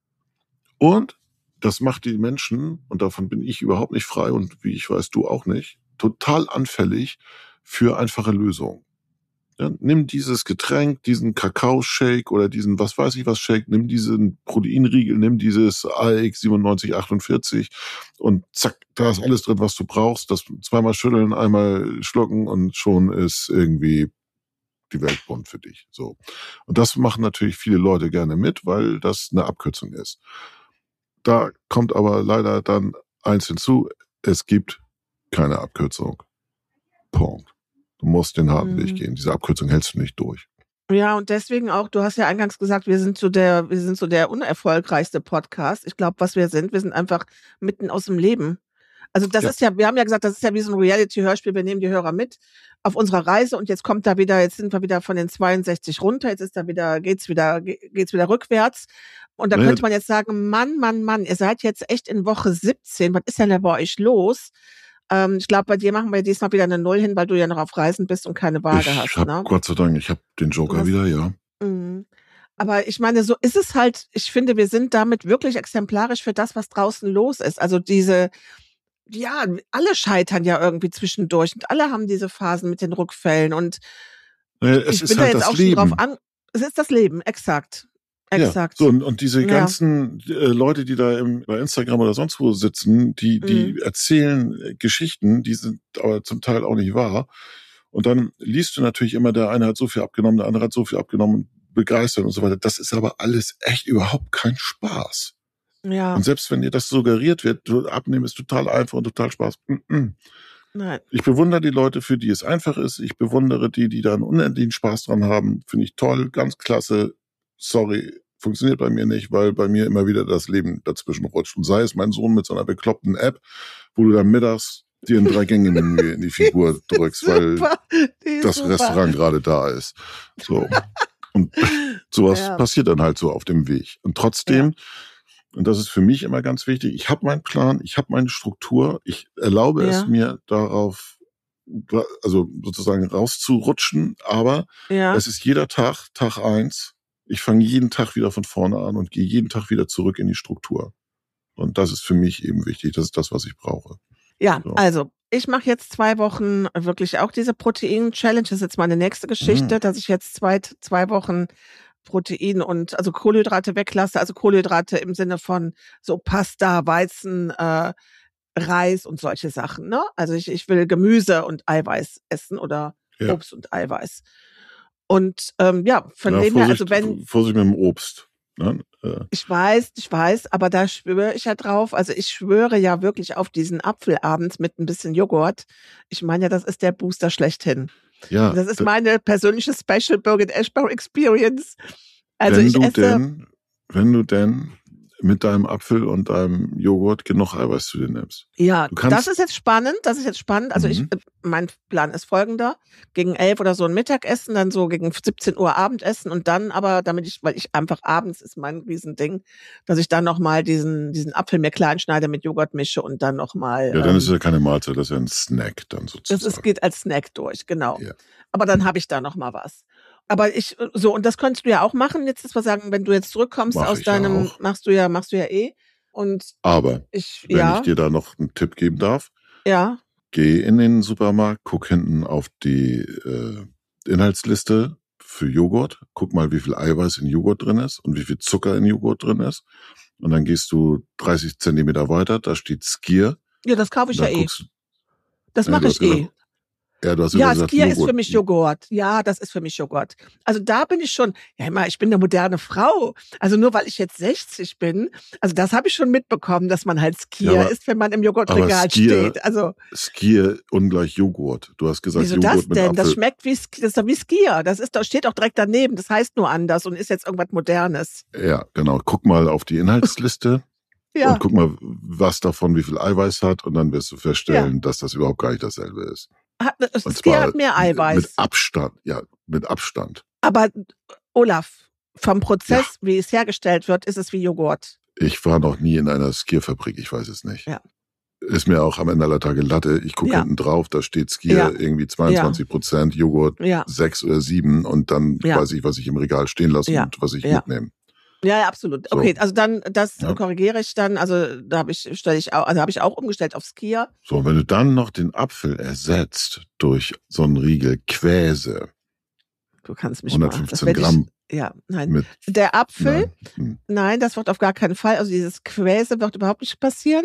A: Und das macht die Menschen, und davon bin ich überhaupt nicht frei und wie ich weiß, du auch nicht, total anfällig für einfache Lösungen. Ja, nimm dieses Getränk, diesen Kakao-Shake oder diesen was weiß ich was Shake, nimm diesen Proteinriegel, nimm dieses AX 9748 und zack, da ist alles drin, was du brauchst. Das 2-mal schütteln, einmal schlucken und schon ist irgendwie die Welt bunt für dich. So. Und das machen natürlich viele Leute gerne mit, weil das eine Abkürzung ist. Da kommt aber leider dann eins hinzu, es gibt keine Abkürzung. Punkt. Du musst den harten Weg gehen. Diese Abkürzung hältst du nicht durch.
B: Ja, und deswegen auch, du hast ja eingangs gesagt, wir sind so der unerfolgreichste Podcast. Ich glaube, was wir sind einfach mitten aus dem Leben. Also das ist ja, wir haben ja gesagt, das ist ja wie so ein Reality-Hörspiel, wir nehmen die Hörer mit auf unserer Reise, und jetzt sind wir wieder von den 62 runter, jetzt geht's wieder rückwärts. Und da könnte man jetzt sagen, Mann, ihr seid jetzt echt in Woche 17, was ist denn da bei euch los? Ich glaube, bei dir machen wir diesmal wieder eine 0 hin, weil du ja noch auf Reisen bist und keine Waage hast. Ne?
A: Gott sei Dank, ich habe den Joker wieder, ja.
B: Aber ich meine, so ist es halt, ich finde, wir sind damit wirklich exemplarisch für das, was draußen los ist. Also alle scheitern ja irgendwie zwischendurch und alle haben diese Phasen mit den Rückfällen, und
A: Es
B: Ich
A: ist
B: bin da
A: halt
B: jetzt
A: das
B: auch schon drauf
A: Leben.
B: es ist das Leben, exakt.
A: Ja,
B: Exakt.
A: so und diese
B: Ja.
A: ganzen Leute, die da bei Instagram oder sonst wo sitzen, die erzählen Geschichten, die sind aber zum Teil auch nicht wahr. Und dann liest du natürlich immer, der eine hat so viel abgenommen, der andere hat so viel abgenommen, begeistert und so weiter. Das ist aber alles echt überhaupt kein Spaß.
B: Ja.
A: Und selbst wenn dir das suggeriert wird, abnehmen ist total einfach und total Spaß.
B: Nein.
A: Ich bewundere die Leute, für die es einfach ist. Ich bewundere die da einen unendlichen Spaß dran haben. Finde ich toll, ganz klasse. Sorry, funktioniert bei mir nicht, weil bei mir immer wieder das Leben dazwischen rutscht. Und sei es mein Sohn mit so einer bekloppten App, wo du dann mittags dir ein 3-Gänge-Menü in die Figur drückst, weil das Restaurant gerade da ist. So. Und sowas passiert dann halt so auf dem Weg. Und trotzdem, und das ist für mich immer ganz wichtig, ich habe meinen Plan, ich habe meine Struktur, ich erlaube es mir darauf, also sozusagen rauszurutschen, aber es ist jeder Tag 1. Ich fange jeden Tag wieder von vorne an und gehe jeden Tag wieder zurück in die Struktur. Und das ist für mich eben wichtig. Das ist das, was ich brauche.
B: Ja, so. Also ich mache jetzt 2 Wochen wirklich auch diese Protein-Challenge. Das ist jetzt meine nächste Geschichte, dass ich jetzt zwei Wochen Protein und also Kohlenhydrate weglasse. Also Kohlenhydrate im Sinne von so Pasta, Weizen, Reis und solche Sachen. Ne? Also ich will Gemüse und Eiweiß essen oder Obst und Eiweiß. Und von dem her, also wenn
A: Vorsicht mit dem Obst. Ne?
B: Ich weiß, aber da schwöre ich ja drauf. Also ich schwöre ja wirklich auf diesen Apfel abends mit ein bisschen Joghurt. Ich meine ja, das ist der Booster schlechthin. Ja. Das ist meine persönliche Special Birgit Eschbauer Experience. Also
A: wenn du denn mit deinem Apfel und deinem Joghurt genug Eiweiß zu dir nimmst.
B: Ja, das ist jetzt spannend. Also mein Plan ist folgender. Gegen 11 oder so ein Mittagessen, dann so gegen 17 Uhr Abendessen und dann aber, weil ich einfach abends ist mein Riesending, dass ich dann nochmal diesen Apfel mir klein schneide, mit Joghurt mische und dann nochmal.
A: Ja, dann ist es ja keine Mahlzeit, das ist ja ein Snack dann sozusagen.
B: Es geht als Snack durch, genau. Ja. Aber dann habe ich da nochmal was. Aber und das könntest du ja auch machen, jetzt ist mal sagen, wenn du jetzt zurückkommst aus deinem, machst du ja eh.
A: Aber wenn ich dir da noch einen Tipp geben darf, geh in den Supermarkt, guck hinten auf die Inhaltsliste für Joghurt, guck mal, wie viel Eiweiß in Joghurt drin ist und wie viel Zucker in Joghurt drin ist. Und dann gehst du 30 Zentimeter weiter, da steht Skyr.
B: Ja, das kaufe ich ja eh. Das mache ich eh.
A: Ja, du hast gesagt,
B: Skyr ist für mich Joghurt. Ja, das ist für mich Joghurt. Also da bin ich schon, ich bin eine moderne Frau. Also nur weil ich jetzt 60 bin, also das habe ich schon mitbekommen, dass man halt Skyr isst, wenn man im Joghurtregal steht. Also
A: Skyr ungleich Joghurt. Du hast gesagt,
B: wieso
A: Joghurt
B: das
A: mit
B: denn?
A: Apfel.
B: Das schmeckt das ist doch wie Skyr. Steht doch direkt daneben. Das heißt nur anders und ist jetzt irgendwas Modernes.
A: Ja, genau. Guck mal auf die Inhaltsliste. Ja. Und guck mal, was davon wie viel Eiweiß hat und dann wirst du feststellen, dass das überhaupt gar nicht dasselbe ist.
B: Skyr hat mehr Eiweiß.
A: Mit Abstand.
B: Aber Olaf, vom Prozess, wie es hergestellt wird, ist es wie Joghurt.
A: Ich war noch nie in einer Skyr-Fabrik, ich weiß es nicht.
B: Ja.
A: Ist mir auch am Ende aller Tage Latte. Ich gucke hinten drauf, da steht Skyr irgendwie 22%, Joghurt 6 oder 7 und dann weiß ich, was ich im Regal stehen lasse und was ich mitnehme.
B: Ja, absolut. Okay, also dann, das korrigiere ich dann. Also da habe ich auch umgestellt auf Skyr.
A: So, wenn du dann noch den Apfel ersetzt durch so einen Riegel Quäse.
B: Du kannst mich
A: 115 Gramm.
B: Nein. Der Apfel, nein, das wird auf gar keinen Fall. Also dieses Quäse wird überhaupt nicht passieren.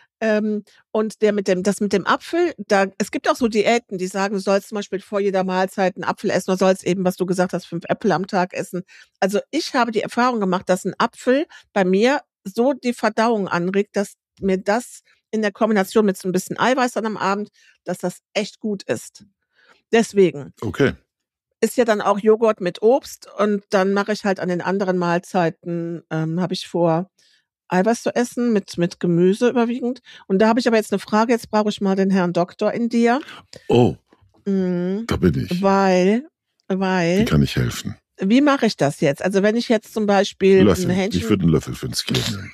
B: Und das mit dem Apfel, es gibt auch so Diäten, die sagen, du sollst zum Beispiel vor jeder Mahlzeit einen Apfel essen, oder sollst eben, was du gesagt hast, 5 Äpfel am Tag essen. Also ich habe die Erfahrung gemacht, dass ein Apfel bei mir so die Verdauung anregt, dass mir das in der Kombination mit so ein bisschen Eiweiß dann am Abend, dass das echt gut ist. Deswegen.
A: Okay.
B: Ist ja dann auch Joghurt mit Obst und dann mache ich halt an den anderen Mahlzeiten, habe ich vor, Eiweiß zu essen, mit Gemüse überwiegend. Und da habe ich aber jetzt eine Frage, jetzt brauche ich mal den Herrn Doktor in dir.
A: Oh, da bin ich.
B: Weil.
A: Wie kann ich helfen?
B: Wie mache ich das jetzt? Also wenn ich jetzt zum Beispiel
A: Löffel. Ich würde einen Löffel für ein Skyr nehmen.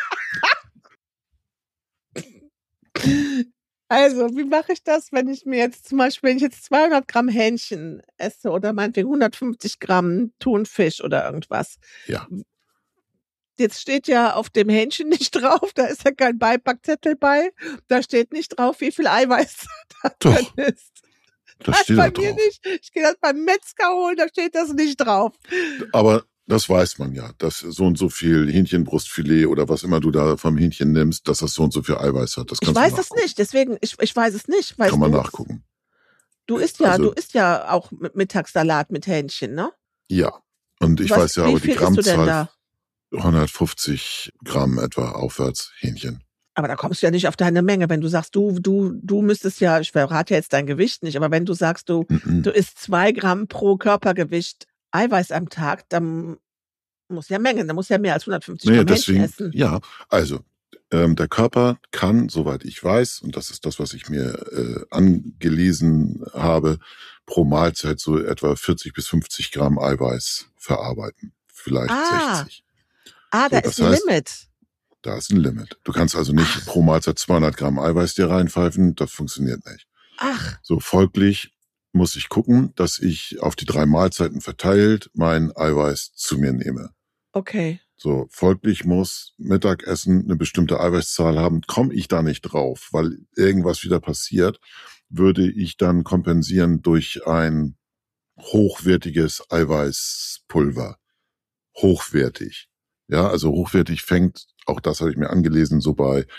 B: Also, wie mache ich das, wenn ich jetzt 200 Gramm Hähnchen esse oder meinetwegen 150 Gramm Thunfisch oder irgendwas?
A: Ja.
B: Jetzt steht ja auf dem Hähnchen nicht drauf, da ist ja kein Beipackzettel bei, da steht nicht drauf, wie viel Eiweiß da drin ist.
A: Das steht
B: bei
A: da
B: mir
A: drauf.
B: nicht. Ich gehe das beim Metzger holen, da steht das nicht drauf.
A: Aber das weiß man ja, dass so und so viel Hähnchenbrustfilet oder was immer du da vom Hähnchen nimmst, dass das so und so viel Eiweiß hat. Das
B: Ich
A: kannst
B: weiß
A: du
B: das
A: nachgucken.
B: nicht, deswegen, ich weiß es nicht. Weißt
A: Kann man
B: du?
A: nachgucken.
B: Du isst
A: Also-
B: ja auch Mittagssalat mit Hähnchen, ne?
A: Ja. Und ich
B: Was-
A: weiß ja
B: wie
A: aber die
B: viel isst du denn
A: Grammzahl,
B: da?
A: 150 Gramm etwa aufwärts Hähnchen.
B: Aber da kommst du ja nicht auf deine Menge, wenn du sagst, du müsstest ja, ich verrate jetzt dein Gewicht nicht, aber wenn du sagst, du isst 2 Gramm pro Körpergewicht Eiweiß am Tag, dann muss ja Mengen, dann muss ja mehr als 150
A: Nee,
B: Gramm Hähnchen
A: deswegen,
B: essen.
A: ja, also der Körper kann, soweit ich weiß, und das ist das, was ich mir angelesen habe, pro Mahlzeit so etwa 40 bis 50 Gramm Eiweiß verarbeiten. Vielleicht 60.
B: Da
A: So,
B: ist
A: das
B: ein
A: heißt-
B: Limit.
A: Da ist ein Limit. Du kannst also nicht pro Mahlzeit 200 Gramm Eiweiß dir reinpfeifen, das funktioniert nicht.
B: Ach,
A: So, folglich muss ich gucken, dass ich auf die 3 Mahlzeiten verteilt mein Eiweiß zu mir nehme.
B: okay.
A: So, folglich muss Mittagessen eine bestimmte Eiweißzahl haben. Komme ich da nicht drauf, weil irgendwas wieder passiert, würde ich dann kompensieren durch ein hochwertiges Eiweißpulver. Hochwertig. Ja, also hochwertig fängt, auch das habe ich mir angelesen, so bei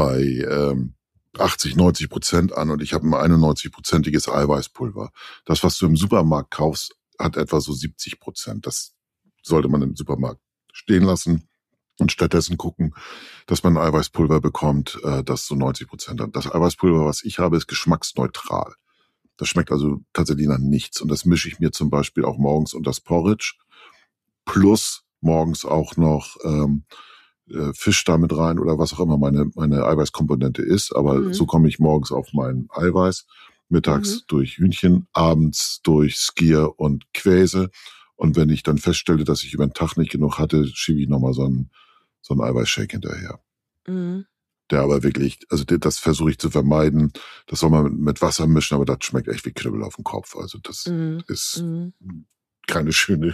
A: 80-90% an und ich habe ein 91%iges Eiweißpulver. Das, was du im Supermarkt kaufst, hat etwa so 70%. Das sollte man im Supermarkt stehen lassen und stattdessen gucken, dass man ein Eiweißpulver bekommt, das so 90% hat. Das Eiweißpulver, was ich habe, ist geschmacksneutral. Das schmeckt also tatsächlich nach nichts. Und das mische ich mir zum Beispiel auch morgens unter das Porridge. Plus morgens auch noch Fisch da mit rein oder was auch immer meine Eiweißkomponente ist. Aber so komme ich morgens auf mein Eiweiß. Mittags durch Hühnchen, abends durch Skier und Quäse. Und wenn ich dann feststelle, dass ich über den Tag nicht genug hatte, schiebe ich nochmal so einen Eiweißshake hinterher.
B: Mhm.
A: Der aber wirklich, also das versuche ich zu vermeiden. Das soll man mit Wasser mischen, aber das schmeckt echt wie Knüppel auf dem Kopf. Also das ist keine schöne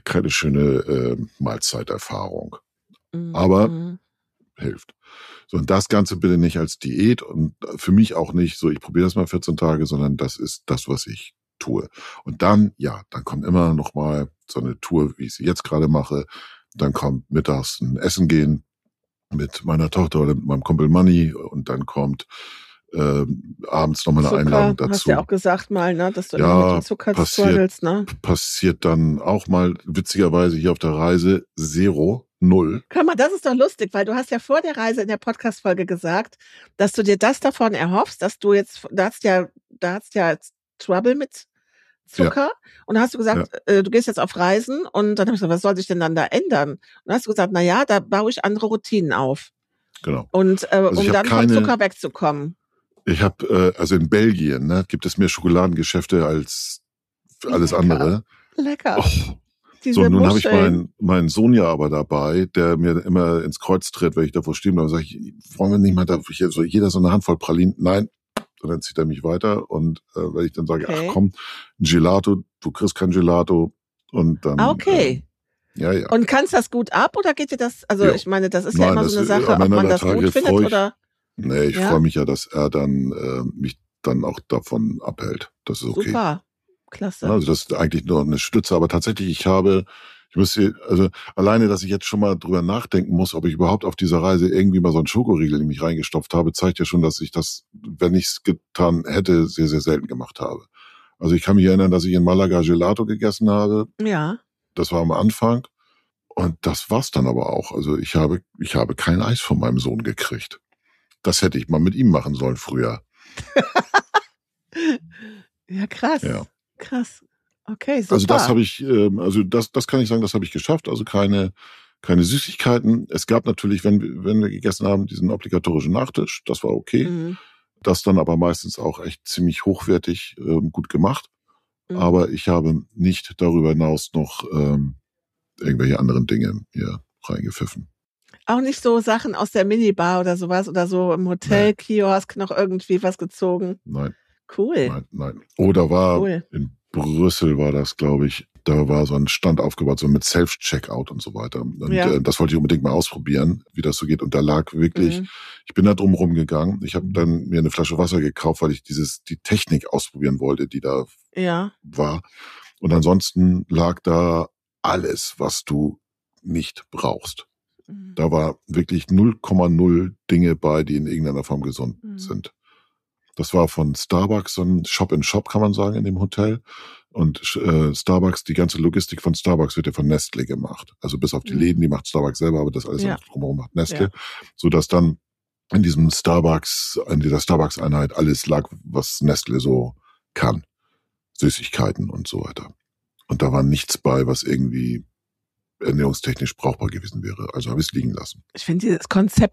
A: Mahlzeiterfahrung. Aber hilft. So, und das Ganze bitte nicht als Diät und für mich auch nicht so, ich probiere das mal 14 Tage, sondern das ist das, was ich tue. Und dann, ja, dann kommt immer noch mal so eine Tour, wie ich sie jetzt gerade mache. Dann kommt mittags ein Essen gehen mit meiner Tochter oder mit meinem Kumpel Manni und dann kommt abends nochmal eine Einladung dazu.
B: Hast du ja auch gesagt mal, ne, dass du
A: Ja,
B: immer mit dem Zucker struggles, ne?
A: Passiert dann auch mal, witzigerweise hier auf der Reise, 0.
B: Guck mal, das ist doch lustig, weil du hast ja vor der Reise in der Podcast-Folge gesagt, dass du dir das davon erhoffst, dass du jetzt, da hast ja jetzt Trouble mit Zucker und da hast du gesagt, du gehst jetzt auf Reisen und dann habe ich gesagt, was soll sich denn dann da ändern? Und dann hast du gesagt, na ja, da baue ich andere Routinen auf.
A: Genau.
B: Und
A: Also
B: um dann vom Zucker wegzukommen.
A: Ich habe, also in Belgien, ne, gibt es mehr Schokoladengeschäfte als alles andere.
B: Lecker.
A: Oh.
B: Diese
A: So, nun habe ich
B: Muscheln.
A: meinen Sohn ja aber dabei, der mir immer ins Kreuz tritt, wenn ich davor stehe. Dann sage ich, wollen wir nicht mal da, jeder so eine Handvoll Pralinen? Nein. Und dann zieht er mich weiter. Und wenn ich dann sage, ach komm, ein Gelato, du kriegst kein Gelato. Und dann.
B: Okay.
A: Ja.
B: Und kannst das gut ab oder geht dir das, also ich meine, das ist ja immer so eine Sache,
A: am
B: ob
A: Ende
B: man
A: der
B: das
A: Tage
B: gut findet oder.
A: Nee, ich freue mich ja, dass er dann mich dann auch davon abhält. Das ist okay.
B: Super. Klasse.
A: Also das ist eigentlich nur eine Stütze, aber tatsächlich also alleine, dass ich jetzt schon mal drüber nachdenken muss, ob ich überhaupt auf dieser Reise irgendwie mal so einen Schokoriegel in mich reingestopft habe, zeigt ja schon, dass ich das, wenn ich es getan hätte, sehr, sehr selten gemacht habe. Also ich kann mich erinnern, dass ich in Malaga Gelato gegessen habe.
B: Ja.
A: Das war am Anfang. Und das war's dann aber auch. Also ich habe kein Eis von meinem Sohn gekriegt. Das hätte ich mal mit ihm machen sollen früher.
B: Ja, krass.
A: Ja.
B: Krass. Okay, super.
A: Also das habe ich, das kann ich sagen, das habe ich geschafft. Also keine Süßigkeiten. Es gab natürlich, wenn wir gegessen haben, diesen obligatorischen Nachtisch. Das war okay. Das dann aber meistens auch echt ziemlich hochwertig gut gemacht. Aber ich habe nicht darüber hinaus noch irgendwelche anderen Dinge hier reingepfiffen.
B: Auch nicht so Sachen aus der Minibar oder sowas oder so im Hotelkiosk noch irgendwie was gezogen?
A: Nein.
B: Cool.
A: Nein. Oder war in Brüssel war das, glaube ich. Da war so ein Stand aufgebaut, so mit Self-Checkout und so weiter. Und das wollte ich unbedingt mal ausprobieren, wie das so geht. Und da lag wirklich, ich bin da drum rumgegangen. Ich habe dann mir eine Flasche Wasser gekauft, weil ich die Technik ausprobieren wollte, die da war. Und ansonsten lag da alles, was du nicht brauchst. Da war wirklich 0,0 Dinge bei, die in irgendeiner Form gesund sind. Das war von Starbucks, so ein Shop-in-Shop, kann man sagen, in dem Hotel. Und Starbucks, die ganze Logistik von Starbucks wird ja von Nestle gemacht. Also bis auf die Läden, die macht Starbucks selber, aber das alles drumherum macht Nestle. Sodass dann in dieser Starbucks-Einheit alles lag, was Nestle so kann. Süßigkeiten und so weiter. Und da war nichts bei, was irgendwie ernährungstechnisch brauchbar gewesen wäre. Also habe ich es liegen lassen.
B: Ich finde dieses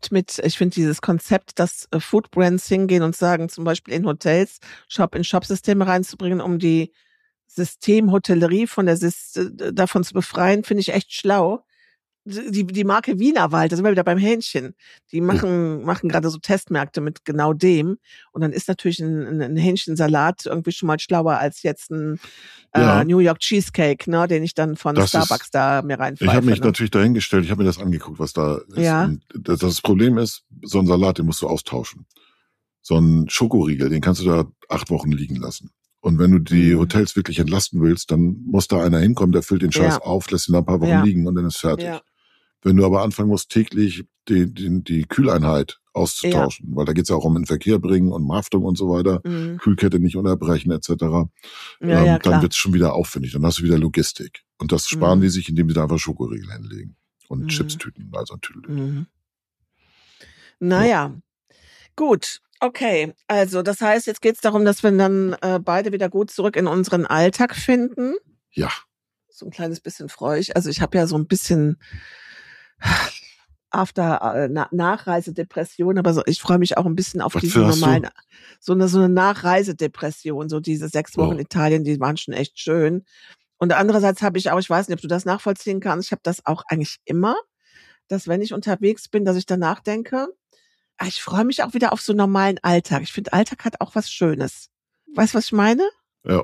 B: Konzept, dass Food Brands hingehen und sagen, zum Beispiel in Hotels Shop-in-Shop-Systeme reinzubringen, um die Systemhotellerie davon zu befreien, finde ich echt schlau. Die Marke Wienerwald, da sind wir wieder beim Hähnchen. Die machen gerade so Testmärkte mit genau dem. Und dann ist natürlich ein Hähnchensalat irgendwie schon mal schlauer als jetzt ein New York Cheesecake, ne, den ich dann von Starbucks da mir reinpfeife.
A: Ich habe mich natürlich dahingestellt, ich habe mir das angeguckt, was da ist.
B: Ja.
A: Und das Problem ist, so einen Salat, den musst du austauschen. So einen Schokoriegel, den kannst du da 8 Wochen liegen lassen. Und wenn du die Hotels wirklich entlasten willst, dann muss da einer hinkommen, der füllt den Scheiß auf, lässt ihn da ein paar Wochen liegen und dann ist fertig. Ja. Wenn du aber anfangen musst, täglich die Kühleinheit auszutauschen, weil da geht's ja auch um den Verkehr bringen und Haftung und so weiter, Kühlkette nicht unterbrechen etc., dann wird's schon wieder aufwendig. Dann hast du wieder Logistik. Und das sparen die sich, indem sie da einfach Schokoriegel hinlegen und Chipstüten, also ein Tüdelchen.
B: Naja, gut. Okay, also das heißt, jetzt geht's darum, dass wir dann beide wieder gut zurück in unseren Alltag finden.
A: Ja.
B: So ein kleines bisschen freue ich. Also ich habe ja so ein bisschen Nachreisedepression, aber ich freue mich auch ein bisschen auf diese normalen, so eine Nachreisedepression, so diese 6 Wochen Italien, die waren schon echt schön. Und andererseits habe ich auch, ich weiß nicht, ob du das nachvollziehen kannst, ich habe das auch eigentlich immer, dass wenn ich unterwegs bin, dass ich danach denke, ich freue mich auch wieder auf so einen normalen Alltag. Ich finde, Alltag hat auch was Schönes. Weißt du, was ich meine?
A: Ja.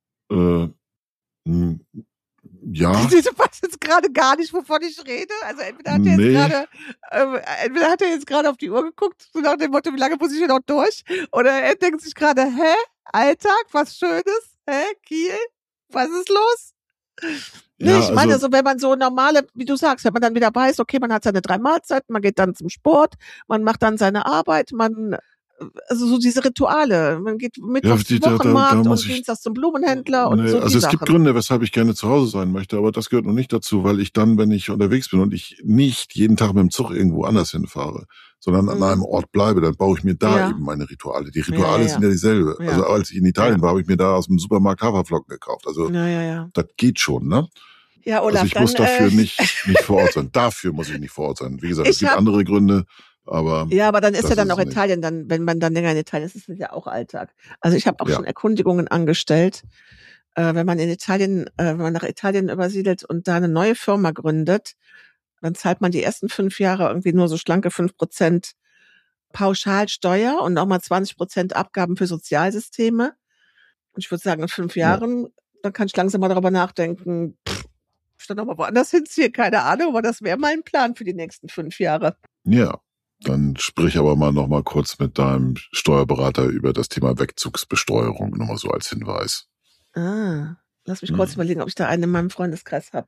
A: Ja.
B: Du weißt jetzt gerade gar nicht, wovon ich rede. Also entweder hat er jetzt gerade auf die Uhr geguckt, so nach dem Motto, wie lange muss ich hier noch durch? Oder er denkt sich gerade, Alltag, was Schönes? Kiel? Was ist los? Nee, ich meine, so wenn man so normale, wie du sagst, wenn man dann wieder weiß, okay, man hat seine 3 Mahlzeiten, man geht dann zum Sport, man macht dann seine Arbeit, also so diese Rituale. Man geht mittwochs zum Wochenmarkt und dienstags zum Blumenhändler und so.
A: Also es gibt Gründe, weshalb ich gerne zu Hause sein möchte, aber das gehört noch nicht dazu, weil ich dann, wenn ich unterwegs bin und ich nicht jeden Tag mit dem Zug irgendwo anders hinfahre, sondern an einem Ort bleibe, dann baue ich mir da eben meine Rituale. Die Rituale sind ja dieselbe. Ja. Also als ich in Italien war, habe ich mir da aus dem Supermarkt Haferflocken gekauft. Also das geht schon, ne?
B: Ja, Olaf,
A: also ich muss dafür nicht vor Ort sein. Dafür muss ich nicht vor Ort sein. Wie gesagt, es gibt andere Gründe. Aber
B: dann ist ja dann auch Italien, dann, wenn man dann länger in Italien ist, ist es ja auch Alltag. Also ich habe auch schon Erkundigungen angestellt, wenn man nach Italien übersiedelt und da eine neue Firma gründet, dann zahlt man die ersten 5 Jahre irgendwie nur so schlanke 5% Pauschalsteuer und nochmal 20% Abgaben für Sozialsysteme. Und ich würde sagen, in 5 Jahren, dann kann ich langsam mal darüber nachdenken, ich dann nochmal woanders hinziehe, keine Ahnung, aber das wäre mein Plan für die nächsten 5 Jahre.
A: Ja. Dann sprich aber noch mal kurz mit deinem Steuerberater über das Thema Wegzugsbesteuerung, nur mal so als Hinweis.
B: Lass mich kurz überlegen, ob ich da einen in meinem Freundeskreis habe.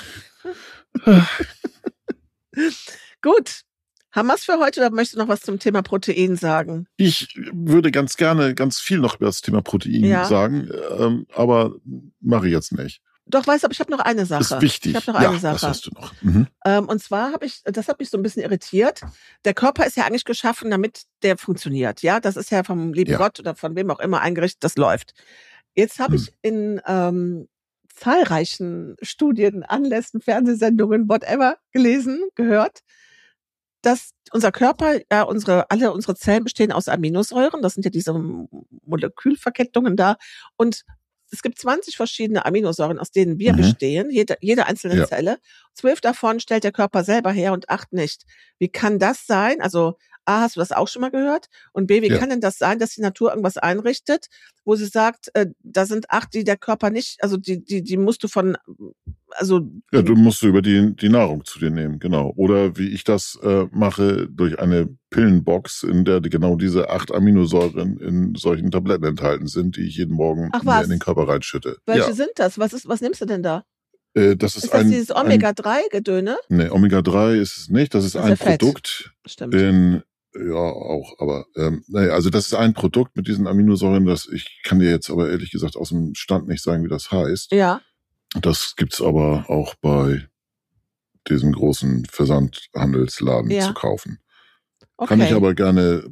B: Gut. Haben wir es für heute oder möchtest du noch was zum Thema Protein sagen?
A: Ich würde ganz gerne ganz viel noch über das Thema Protein sagen, aber mache ich jetzt nicht.
B: Doch, weißt du, aber ich habe noch eine Sache.
A: Das ist wichtig.
B: Ich habe noch eine Sache.
A: Das hast du noch.
B: Und zwar das hat mich so ein bisschen irritiert. Der Körper ist ja eigentlich geschaffen, damit der funktioniert. Ja, das ist ja vom lieben Gott oder von wem auch immer eingerichtet, das läuft. Jetzt habe ich in zahlreichen Studien, Anlässen, Fernsehsendungen, whatever, gehört, dass unser Körper, alle unsere Zellen bestehen aus Aminosäuren. Das sind ja diese Molekülverkettungen da. Und es gibt 20 verschiedene Aminosäuren, aus denen wir bestehen, jede einzelne Zelle. 12 davon stellt der Körper selber her und 8 nicht. Wie kann das sein? Also A, hast du das auch schon mal gehört? Und B, wie kann denn das sein, dass die Natur irgendwas einrichtet, wo sie sagt, da sind 8, die der Körper nicht, also die musst du
A: Ja, du musst über die Nahrung zu dir nehmen, genau. Oder wie ich das mache, durch eine Pillenbox, in der genau diese 8 Aminosäuren in solchen Tabletten enthalten sind, die ich jeden Morgen mir in den Körper reinschütte.
B: Welche sind das? Was nimmst du denn da?
A: Das ist das
B: dieses Omega-3-Gedöne?
A: Nee, Omega-3 ist es nicht. Das ist ein Produkt auch, aber also das ist ein Produkt mit diesen Aminosäuren, ich kann dir jetzt aber ehrlich gesagt aus dem Stand nicht sagen, wie das heißt.
B: Ja.
A: Das gibt's aber auch bei diesem großen Versandhandelsladen zu kaufen. Okay. Kann ich aber gerne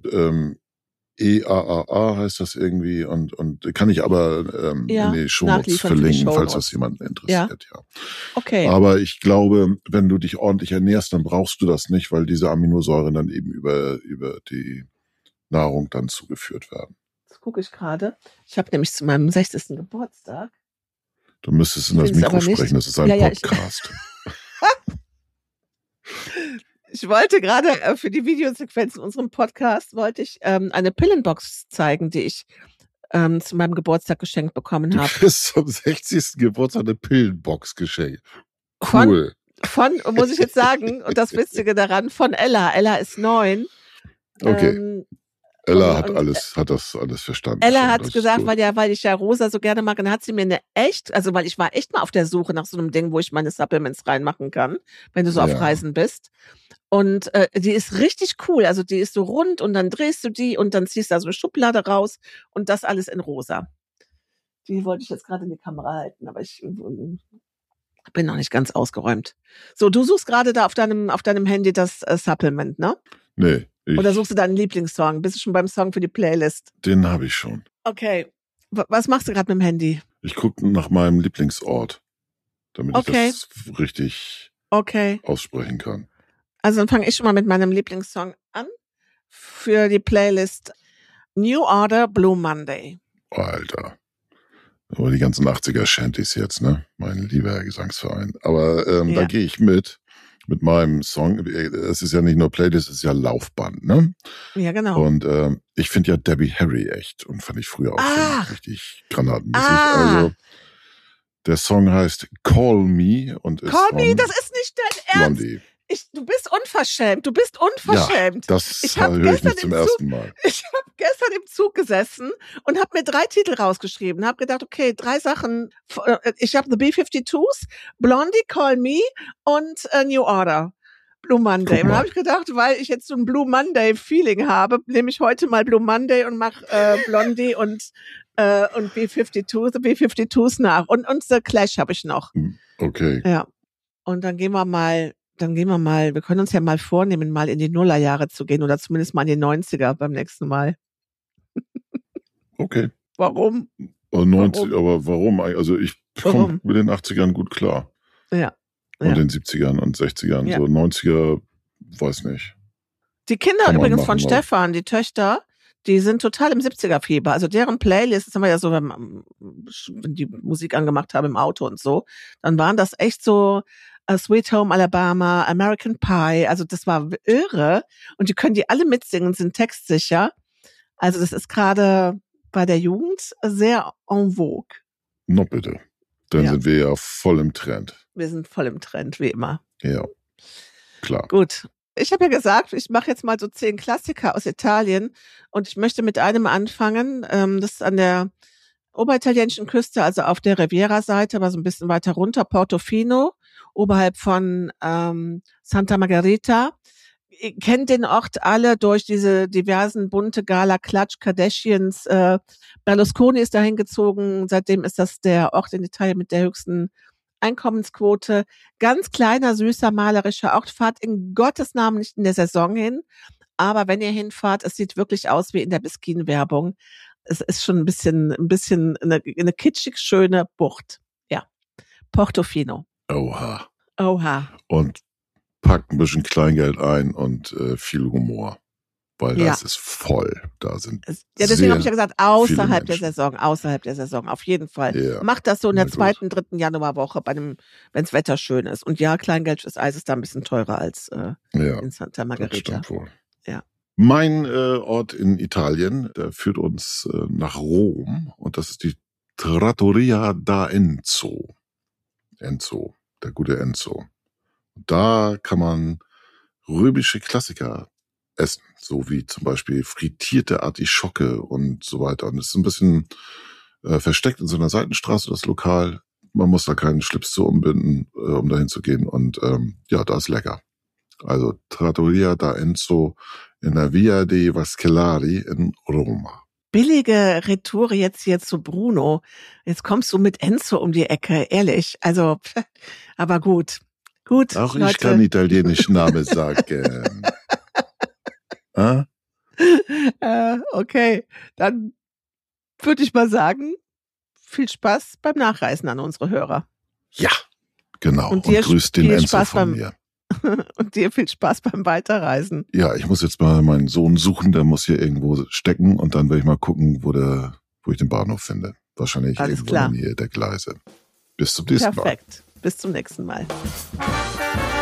A: EAAA heißt das irgendwie und kann ich aber in die Shownotes verlinken, falls das jemanden interessiert. Ja.
B: Okay.
A: Aber ich glaube, wenn du dich ordentlich ernährst, dann brauchst du das nicht, weil diese Aminosäuren dann eben über die Nahrung dann zugeführt werden.
B: Das gucke ich gerade. Ich habe nämlich zu meinem 60. Geburtstag.
A: Du müsstest in das Mikro sprechen, das ist ein Podcast.
B: Ich wollte gerade für die Videosequenz in unserem Podcast eine Pillenbox zeigen, die ich zu meinem Geburtstag geschenkt bekommen habe.
A: Du kriegst zum 60. Geburtstag eine Pillenbox geschenkt. Cool.
B: Von, muss ich jetzt sagen, und das Witzige daran, von Ella. Ella ist 9.
A: Okay. Ella hat das alles verstanden.
B: Ella hat gesagt, weil ich ja Rosa so gerne mag, dann hat sie mir weil ich war echt mal auf der Suche nach so einem Ding, wo ich meine Supplements reinmachen kann, wenn du so auf Reisen bist. Und die ist richtig cool. Also die ist so rund und dann drehst du die und dann ziehst du da so eine Schublade raus und das alles in rosa. Die wollte ich jetzt gerade in die Kamera halten, aber ich bin noch nicht ganz ausgeräumt. So, du suchst gerade da auf deinem Handy das Supplement, ne?
A: Nee.
B: Oder suchst du deinen Lieblingssong? Bist du schon beim Song für die Playlist?
A: Den habe ich schon.
B: Okay. Was machst du gerade mit dem Handy?
A: Ich gucke nach meinem Lieblingsort, damit ich das richtig aussprechen kann.
B: Also dann fange ich schon mal mit meinem Lieblingssong an. Für die Playlist New Order Blue Monday.
A: Alter. Aber die ganzen 80er Shanties jetzt, ne? Mein lieber Gesangsverein. Aber da gehe ich mit meinem Song. Es ist ja nicht nur Playlist, es ist ja Laufband, ne?
B: Ja, genau.
A: Und ich finde ja Debbie Harry echt und fand ich früher auch schon richtig granatenmäßig. Also der Song heißt Call Me und ist
B: Call Me, das ist nicht dein Ernst.
A: Blondie.
B: Du bist unverschämt. Ja,
A: das höre ich nicht zum ersten Mal.
B: Ich habe gestern im Zug gesessen und habe mir 3 Titel rausgeschrieben. Habe gedacht, okay, 3 Sachen. Ich habe The B-52s, Blondie, Call Me und New Order, Blue Monday. Und dann habe ich gedacht, weil ich jetzt so ein Blue Monday-Feeling habe, nehme ich heute mal Blue Monday und mache Blondie und B-52, The B-52s nach. Und The Clash habe ich noch.
A: Okay.
B: Ja. Und dann gehen wir mal, wir können uns ja mal vornehmen, mal in die Nullerjahre zu gehen oder zumindest mal in die 90er beim nächsten Mal.
A: Okay.
B: Warum?
A: Aber warum? Also ich komme mit den 80ern gut klar.
B: Ja.
A: Und den 70ern und 60ern. Ja. So 90er, weiß nicht.
B: Die Kinder übrigens von Stefan, die Töchter, die sind total im 70er-Fieber. Also deren Playlist, das haben wir ja so, wenn die Musik angemacht haben im Auto und so, dann waren das echt so Sweet Home Alabama, American Pie, also das war irre und die können die alle mitsingen, sind textsicher. Also das ist gerade bei der Jugend sehr en vogue.
A: No bitte. Dann sind wir ja voll im Trend.
B: Wir sind voll im Trend, wie immer.
A: Ja, klar.
B: Gut. Ich habe ja gesagt, ich mache jetzt mal so 10 Klassiker aus Italien und ich möchte mit einem anfangen, das ist an der oberitalienischen Küste, also auf der Riviera-Seite, aber so ein bisschen weiter runter, Portofino, oberhalb von Santa Margherita. Ihr kennt den Ort alle durch diese diversen bunte Gala-Klatsch, Kardashians. Berlusconi ist dahin gezogen. Seitdem ist das der Ort in Italien mit der höchsten Einkommensquote. Ganz kleiner, süßer, malerischer Ort. Fahrt in Gottes Namen nicht in der Saison hin. Aber wenn ihr hinfahrt, es sieht wirklich aus wie in der Biskin-Werbung. Es ist schon ein bisschen eine kitschig schöne Bucht. Ja. Portofino.
A: Oha.
B: Und
A: packt ein bisschen Kleingeld ein und viel Humor. Weil das ist voll. Da sind
B: deswegen habe ich ja gesagt, außerhalb der Saison, auf jeden Fall.
A: Ja.
B: Macht das so in der 2., 3. Januarwoche, wenn's Wetter schön ist. Und ja, Kleingeld ist Eis ist da ein bisschen teurer als in Santa Margherita.
A: Das stimmt wohl.
B: Ja.
A: Mein Ort in Italien, der führt uns nach Rom und das ist die Trattoria da Enzo. Enzo, der gute Enzo. Da kann man römische Klassiker essen, so wie zum Beispiel frittierte Artischocke und so weiter. Und es ist ein bisschen versteckt in so einer Seitenstraße, das Lokal. Man muss da keinen Schlips zu umbinden, um dahin zu gehen. Und ja, da ist lecker. Also Trattoria da Enzo in der Via dei Vascellari in Roma.
B: Billige Retoure jetzt hier zu Bruno. Jetzt kommst du mit Enzo um die Ecke, ehrlich. Also, aber gut. Gut,
A: Auch
B: Leute.
A: ich kann italienischen Namen sagen.
B: Okay, dann würde ich mal sagen, viel Spaß beim Nachreisen an unsere Hörer.
A: Ja, genau.
B: Und dir
A: grüßt den
B: viel
A: Enzo
B: Spaß
A: von mir.
B: Und dir viel Spaß beim Weiterreisen.
A: Ja, ich muss jetzt mal meinen Sohn suchen, der muss hier irgendwo stecken und dann werde ich mal gucken, wo ich den Bahnhof finde. Wahrscheinlich
B: Alles
A: irgendwo
B: klar.
A: in der Nähe der Gleise. Bis zum nächsten Mal.
B: Perfekt. Bis zum nächsten Mal.